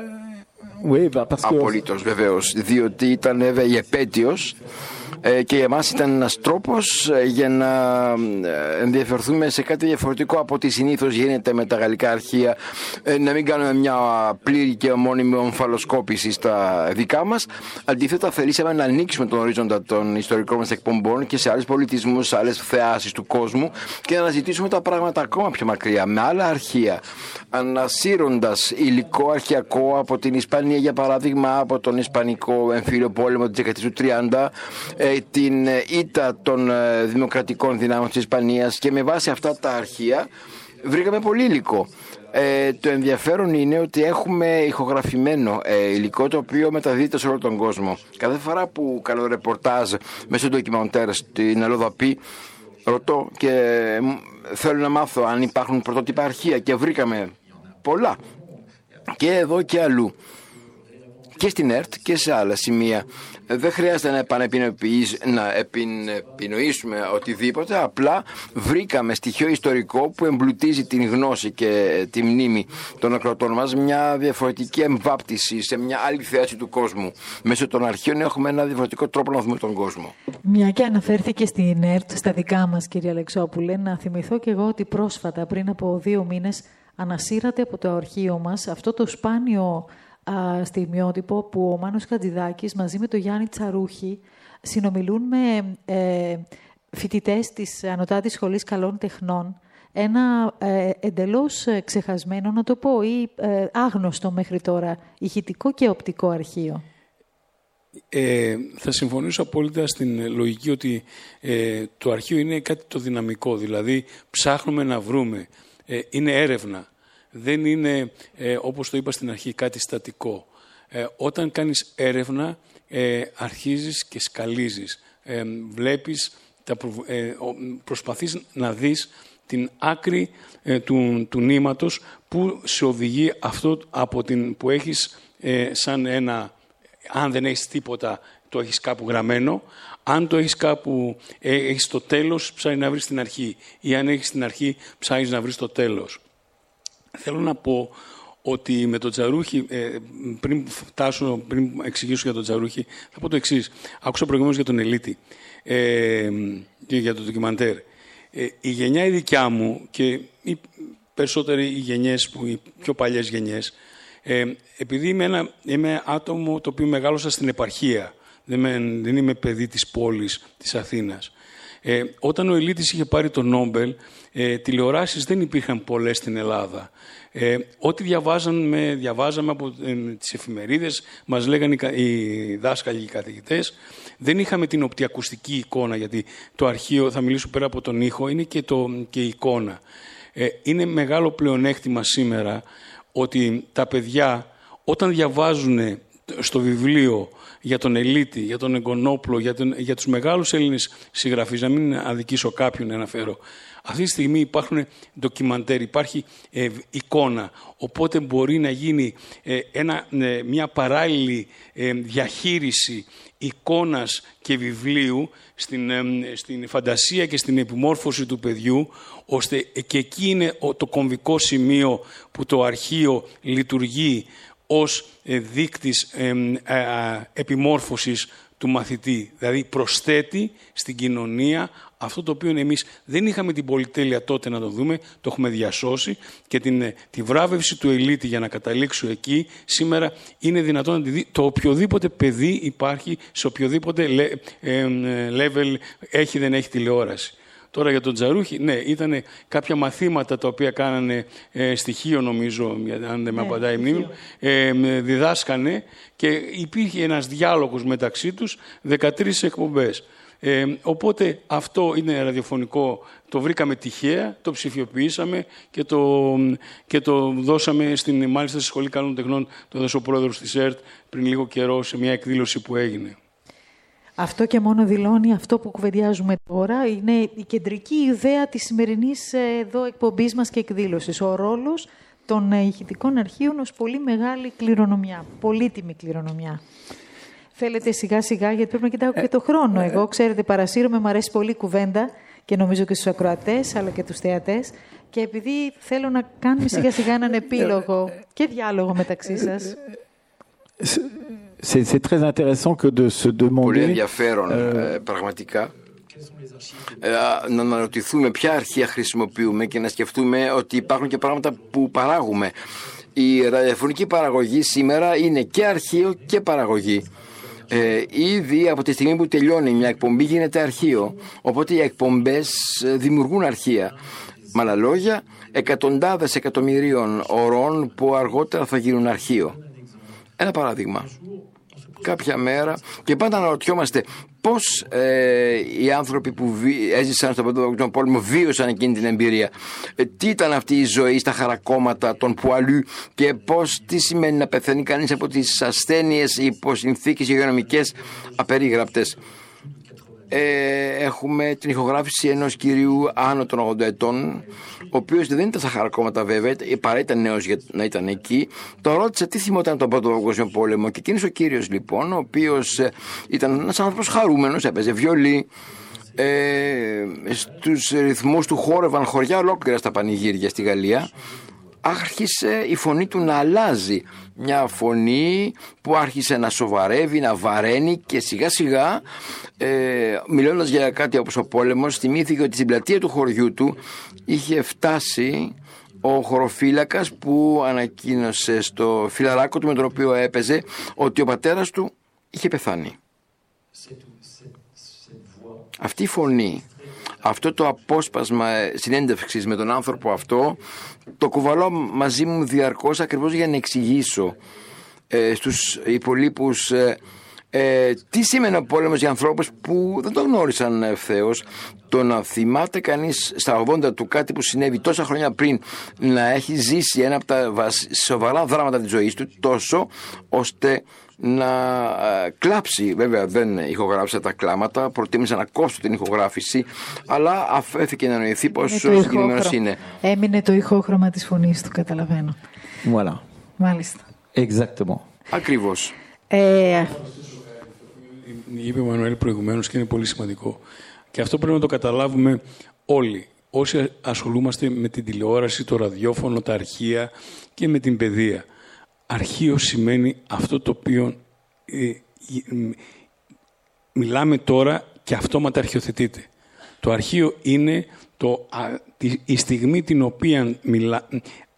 Απολύτως βεβαίως, διότι ήταν βέβαια η επέτειος και για εμάς ήταν ένας τρόπος για να ενδιαφερθούμε σε κάτι διαφορετικό από ό,τι συνήθως γίνεται με τα γαλλικά αρχεία, να μην κάνουμε μια πλήρη και μόνιμη ομφαλοσκόπηση στα δικά μας. Αντίθετα θελήσαμε να ανοίξουμε τον ορίζοντα των ιστορικών μας εκπομπών και σε άλλους πολιτισμούς, σε άλλες θεάσεις του κόσμου και να αναζητήσουμε τα πράγματα ακόμα πιο μακριά με άλλα αρχεία, ανασύροντας υλικό αρχαιακό από την Ισπανία, για παράδειγμα από τον Ισπανικό εμφύλιο πόλεμο της δεκαετίας του 30, την ήττα των δημοκρατικών δυνάμεων της Ισπανίας, και με βάση αυτά τα αρχεία βρήκαμε πολύ υλικό. Το ενδιαφέρον είναι ότι έχουμε ηχογραφημένο υλικό το οποίο μεταδίδεται σε όλο τον κόσμο. Κάθε φορά που κάνω ρεπορτάζ μέσω ντοκιμαντέρ στην Ελλοδαπή, ρωτώ και θέλω να μάθω αν υπάρχουν πρωτότυπα αρχεία και βρήκαμε πολλά και εδώ και αλλού, και στην ΕΡΤ και σε άλλα σημεία. Δεν χρειάζεται να επινοήσουμε οτιδήποτε, απλά βρήκαμε στοιχείο ιστορικό που εμπλουτίζει την γνώση και τη μνήμη των ακροατών μας, μια διαφορετική εμβάπτιση σε μια άλλη θέαση του κόσμου. Μέσω των αρχείων έχουμε ένα διαφορετικό τρόπο να δούμε τον κόσμο. Μια και αναφέρθηκε στην ΕΡΤ, στα δικά μας κύριε Αλεξόπουλε, να θυμηθώ και εγώ ότι πρόσφατα, πριν από 2 μήνες, ανασύρατε από το αρχείο μας αυτό το σπάνιο στιγμιότυπο που ο Μάνος Χατζηδάκης μαζί με τον Γιάννη Τσαρούχη συνομιλούν με φοιτητές της Ανωτάτης Σχολής Καλών Τεχνών, ένα εντελώς ξεχασμένο, να το πω, ή άγνωστο μέχρι τώρα ηχητικό και οπτικό αρχείο. Θα συμφωνήσω απόλυτα στην λογική ότι το αρχείο είναι κάτι το δυναμικό, δηλαδή ψάχνουμε να βρούμε, είναι έρευνα. Δεν είναι, όπως το είπα στην αρχή, κάτι στατικό. Όταν κάνεις έρευνα, αρχίζεις και σκαλίζεις. Βλέπεις, προσπαθείς να δεις την άκρη του νήματος που σε οδηγεί αυτό που έχεις σαν ένα... Αν δεν έχεις τίποτα, το έχεις κάπου γραμμένο. Αν το έχεις κάπου, έχεις το τέλος, ψάχνεις να βρεις την αρχή. Ή αν έχεις την αρχή, ψάχνεις να βρεις το τέλος. Θέλω να πω ότι με τον Τσαρούχη, πριν εξηγήσω για τον Τσαρούχη, θα πω το εξής. Άκουσα προηγουμένως για τον Ελίτη και για το ντοκιμαντέρ. Η γενιά η δικιά μου και οι περισσότεροι οι γενιές, οι πιο παλιές γενιές, Επειδή είμαι άτομο το οποίο μεγάλωσα στην επαρχία, δεν είμαι παιδί της πόλης της Αθήνας. Όταν ο Ηλίτης είχε πάρει το Νόμπελ, τηλεοράσεις δεν υπήρχαν πολλές στην Ελλάδα. Ό,τι διαβάζαμε από τις εφημερίδες, μας λέγανε οι δάσκαλοι, οι καθηγητές. Δεν είχαμε την οπτικοακουστική εικόνα, γιατί το αρχείο, θα μιλήσω πέρα από τον ήχο, είναι και η εικόνα. Είναι μεγάλο πλεονέκτημα σήμερα ότι τα παιδιά όταν διαβάζουν στο βιβλίο για τον Ελίτη, για τον Εγκονόπλο, για τους μεγάλους Έλληνες συγγραφείς, να μην αδικήσω κάποιον να αναφέρω, αυτή τη στιγμή υπάρχουν ντοκιμαντέρ, υπάρχει εικόνα, οπότε μπορεί να γίνει μια παράλληλη διαχείριση εικόνας και βιβλίου στην φαντασία και στην επιμόρφωση του παιδιού, ώστε και εκεί είναι το κομβικό σημείο που το αρχείο λειτουργεί ως δείκτης επιμόρφωσης του μαθητή. Δηλαδή προσθέτει στην κοινωνία αυτό το οποίο εμείς δεν είχαμε την πολυτέλεια τότε να το δούμε, το έχουμε διασώσει, και τη βράβευση του Ελίτη για να καταλήξω εκεί, σήμερα είναι δυνατόν να τη δει το οποιοδήποτε παιδί υπάρχει, σε οποιοδήποτε level έχει δεν έχει τηλεόραση. Τώρα για τον Τζαρούχη, ναι, ήταν κάποια μαθήματα τα οποία κάνανε στοιχείο, νομίζω, αν δεν με απαντάει η μνήμη, διδάσκανε και υπήρχε ένας διάλογος μεταξύ τους, 13 εκπομπές. Οπότε αυτό είναι ραδιοφωνικό, το βρήκαμε τυχαία, το ψηφιοποιήσαμε και το δώσαμε μάλιστα στη Σχολή Καλών Τεχνών, το έδωσε ο πρόεδρος της ΕΡΤ πριν λίγο καιρό σε μια εκδήλωση που έγινε. Αυτό και μόνο δηλώνει αυτό που κουβεντιάζουμε τώρα. Είναι η κεντρική ιδέα της σημερινής εδώ εκπομπής μας και εκδήλωσης. Ο ρόλος των ηχητικών αρχείων ως πολύ μεγάλη κληρονομιά, πολύτιμη κληρονομιά. Θέλετε σιγά-σιγά, γιατί πρέπει να κοιτάω και το χρόνο. Εγώ, ξέρετε, παρασύρωμαι, μου αρέσει πολύ η κουβέντα και νομίζω και στους ακροατές, αλλά και τους θεατές. Και επειδή θέλω να κάνουμε σιγά-σιγά έναν επίλογο και διάλογο μεταξύ σας. C'est très intéressant que de se demander. Πολύ ενδιαφέρον, πραγματικά. Να αναρωτηθούμε ποια αρχεία χρησιμοποιούμε και να σκεφτούμε ότι υπάρχουν και πράγματα που παράγουμε. Η ραδιοφωνική παραγωγή σήμερα είναι και αρχείο και παραγωγή. Ήδη από τη στιγμή που τελειώνει μια εκπομπή γίνεται αρχείο. Οπότε οι εκπομπές δημιουργούν αρχεία. Με άλλα λόγια, εκατοντάδες εκατομμυρίων ωρών που αργότερα θα γίνουν αρχείο. Ένα παράδειγμα. Κάποια μέρα, και πάντα αναρωτιόμαστε πώς οι άνθρωποι που έζησαν στον Παγκόσμιο Πόλεμο βίωσαν εκείνη την εμπειρία. Τι ήταν αυτή η ζωή στα χαρακόμματα των Πουαλού και τι σημαίνει να πεθαίνει κανείς από τις ασθένειες υπό συνθήκες υγειονομικές απερίγραπτες. Έχουμε την ηχογράφηση ενός κυρίου άνω των 80 ετών, ο οποίος δεν ήταν στα χαρακόμματα βέβαια, παρά ήταν νέος για να ήταν εκεί. Το ρώτησε τι θυμόταν τον Πρώτο Παγκόσμιο Πόλεμο και εκείνος ο κύριος λοιπόν, ο οποίος ήταν ένας άνθρωπος χαρούμενος, έπαιζε βιολί, στους ρυθμούς του χόρευαν χωριά ολόκληρα στα πανηγύρια στη Γαλλία. Άρχισε η φωνή του να αλλάζει, μια φωνή που άρχισε να σοβαρεύει, να βαραίνει και σιγά σιγά μιλώντας για κάτι όπως ο πόλεμος, θυμήθηκε ότι στην πλατεία του χωριού του είχε φτάσει ο χωροφύλακας που ανακοίνωσε στο φιλαράκο του με τον οποίο έπαιζε ότι ο πατέρας του είχε πεθάνει. Αυτή η φωνή, αυτό το απόσπασμα συνέντευξης με τον άνθρωπο αυτό, το κουβαλώ μαζί μου διαρκώς ακριβώς για να εξηγήσω στους υπολείπους τι σήμαινε ο πόλεμος για ανθρώπους που δεν το γνώρισαν ευθέως. Το να θυμάται κανείς στα 80 του κάτι που συνέβη τόσα χρόνια πριν, να έχει ζήσει ένα από τα σοβαρά δράματα της ζωής του, τόσο ώστε να κλάψει. Βέβαια δεν ηχογράφησα τα κλάματα, προτίμησα να κόψω την ηχογράφηση, αλλά αφέθηκε να νοηθεί πόσο συγκεκριμένος είναι. Έμεινε το ηχόχρωμα της φωνής του, καταλαβαίνω. Voilà. Μάλιστα. Exactement. Ακριβώς. Είπε ο Μανουέλ προηγουμένως και είναι πολύ σημαντικό. Και αυτό πρέπει να το καταλάβουμε όλοι. Όσοι ασχολούμαστε με την τηλεόραση, το ραδιόφωνο, τα αρχεία και με την παιδεία. Αρχείο σημαίνει αυτό το οποίο μιλάμε τώρα και αυτόματα αρχιοθετείται. Το αρχείο είναι η στιγμή την οποία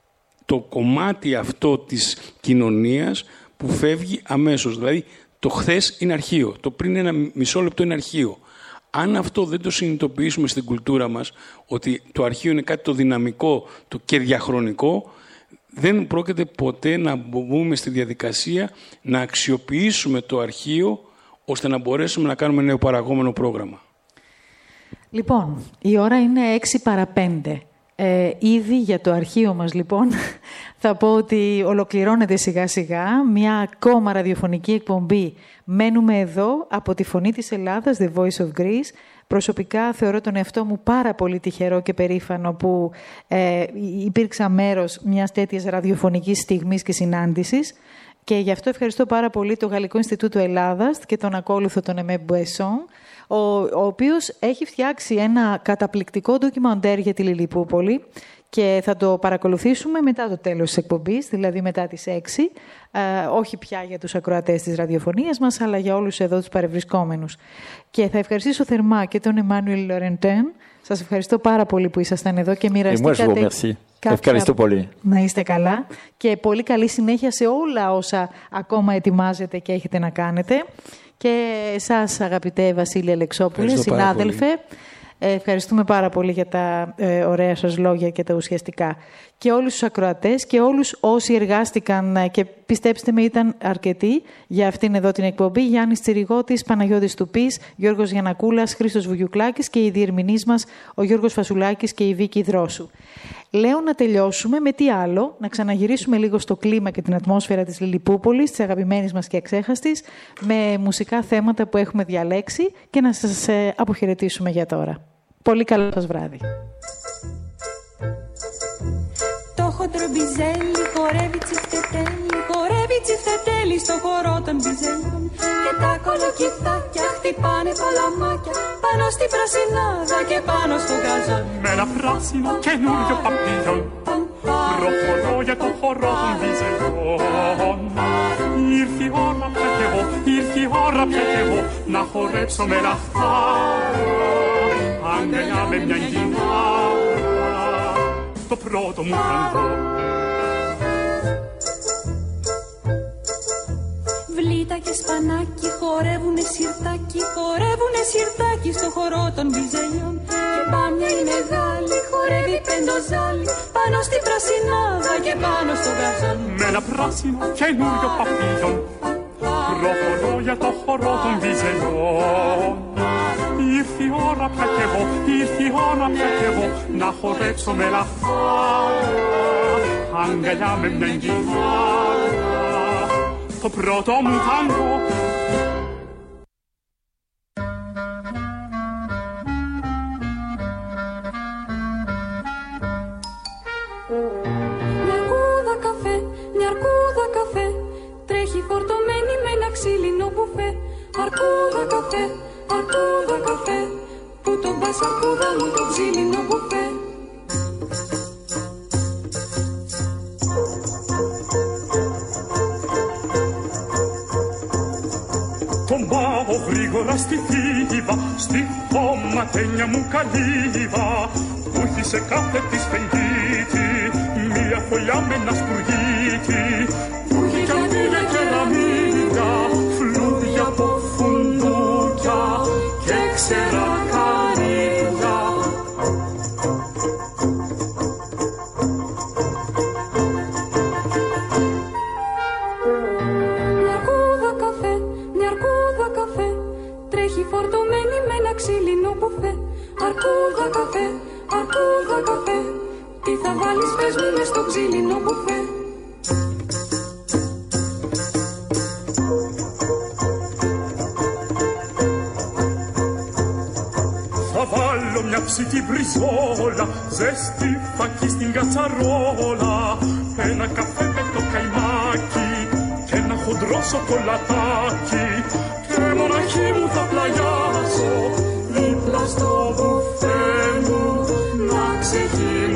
το κομμάτι αυτό της κοινωνίας που φεύγει αμέσως. Δηλαδή, το χθες είναι αρχείο, το πριν ένα μισό λεπτό είναι αρχείο. Αν αυτό δεν το συνειδητοποιήσουμε στην κουλτούρα μας, ότι το αρχείο είναι κάτι το δυναμικό και διαχρονικό, δεν πρόκειται ποτέ να μπούμε στη διαδικασία να αξιοποιήσουμε το αρχείο ώστε να μπορέσουμε να κάνουμε νεοπαραγόμενο πρόγραμμα. Λοιπόν, η ώρα είναι 6 παρά 5. Ήδη για το αρχείο μας, λοιπόν, θα πω ότι ολοκληρώνεται σιγά-σιγά μια ακόμα ραδιοφωνική εκπομπή. Μένουμε εδώ από τη Φωνή της Ελλάδας, The Voice of Greece. Προσωπικά θεωρώ τον εαυτό μου πάρα πολύ τυχερό και περήφανο που υπήρξα μέρος μιας τέτοιας ραδιοφωνικής στιγμής και συνάντησης. Και γι' αυτό ευχαριστώ πάρα πολύ το Γαλλικό Ινστιτούτο Ελλάδας και τον ακόλουθο τον Εμέ Μπουεσόν, ο οποίος έχει φτιάξει ένα καταπληκτικό ντοκιμαντέρ για τη Λιλιπούπολη και θα το παρακολουθήσουμε μετά το τέλος της εκπομπής, δηλαδή μετά τις 6, όχι πια για τους ακροατές της ραδιοφωνίας μας, αλλά για όλους εδώ τους παρευρισκόμενους. Και θα ευχαριστήσω θερμά και τον Εμμάνουελ Λορεντέν. Σας ευχαριστώ πάρα πολύ που ήσασταν εδώ και μοιραστήκατε. Ευχαριστώ πολύ. Να είστε καλά και πολύ καλή συνέχεια σε όλα όσα ακόμα ετοιμάζετε και έχετε να κάνετε. Και εσάς, αγαπητέ Βασίλη Αλεξόπουλε, συνάδελφε, ευχαριστούμε πάρα πολύ για τα ωραία σας λόγια και τα ουσιαστικά. Και όλους τους ακροατές και όλους όσοι εργάστηκαν και πιστέψτε με ήταν αρκετοί για αυτήν εδώ την εκπομπή. Γιάννης Τσιριγώτης, Παναγιώτης Τουπής, Γιώργος Γιαννακούλας, Χρήστος Βουγιουκλάκης και οι διερμηνείς μας ο Γιώργος Φασουλάκης και η Βίκη Δρόσου. Λέω να τελειώσουμε με τι άλλο, να ξαναγυρίσουμε λίγο στο κλίμα και την ατμόσφαιρα της Λιλιπούπολης, της αγαπημένης μας και αξέχαστης, με μουσικά θέματα που έχουμε διαλέξει και να σας αποχαιρετήσουμε για τώρα. Πολύ καλό σας βράδυ. Το χοντρό μπιζέλι χορεύει τσιφτετέλι, χορεύει τσιφτετέλι στο χορό των μπιζέλιων. Και τα κολοκυθάκια χτυπάνε παλαμάκια πάνω στην πρασινάδα και πάνω στο γκαζόν. Με ένα πράσινο καινούριο παπίλιον προχωρώ για το χορό των μπιζελιών. Ήρθε η ώρα πια κι εγώ, ήρθε η ώρα πια κι εγώ να χορέψω με λαχτάρα, αγκαλιά με μια γυνάρα, το πρώτο μου ταγκό. Βλήτα και σπανάκι χορεύουνε σιρτάκι στο χορό των μπιζελιών. Και πάμια η μεγάλη χορεύει πεντοζάλι πάνω στην πρασινάδα και πάνω στο γκαζόν. Με ένα πράσινο καινούριο παπίλιον προχωρώ για το χορό των μπιζελιών. Ήρθε η ώρα πια κι εγώ, ήρθε η ώρα πια κι εγώ να χορέψω με λαχτάρα, αγκαλιά με μια γυνάρα, το πρώτο μου τάγκο. Μια αρκούδα καφέ, τρέχει φορτωμένη με ένα ξύλινο μπουφέ. Αρκούδα καφέ, που τον πας αρκούδα μου το ξύλινο μπουφέ. Τον πάω γρήγορα στη θύβα, στη χωματένια μου καλύβα, που έχει σε κάθε της φεγγίτη μία φωλιά με ένα σπουργίτη, που έχει κι αμύλια και ραμίδια, φλούδια από φουντούκια και ξερά καρύδια. Μια αρκούδα καφέ, τρέχει φορτωμένη με ένα ξύλινο μπουφέ. Αρκούδα καφέ, τι θα βάλεις πες μου μες στο ξύλινο μπουφέ. Θα βάλω μια ψητή μπριζόλα, ζέστη φακή στην κατσαρόλα, ένα καφέ με το καϊμάκι και ένα χοντρό σοκολατάκι, και μοναχή μου θα πλαγιάσω δίπλα στο μπουφέ μου να ξεχύλω.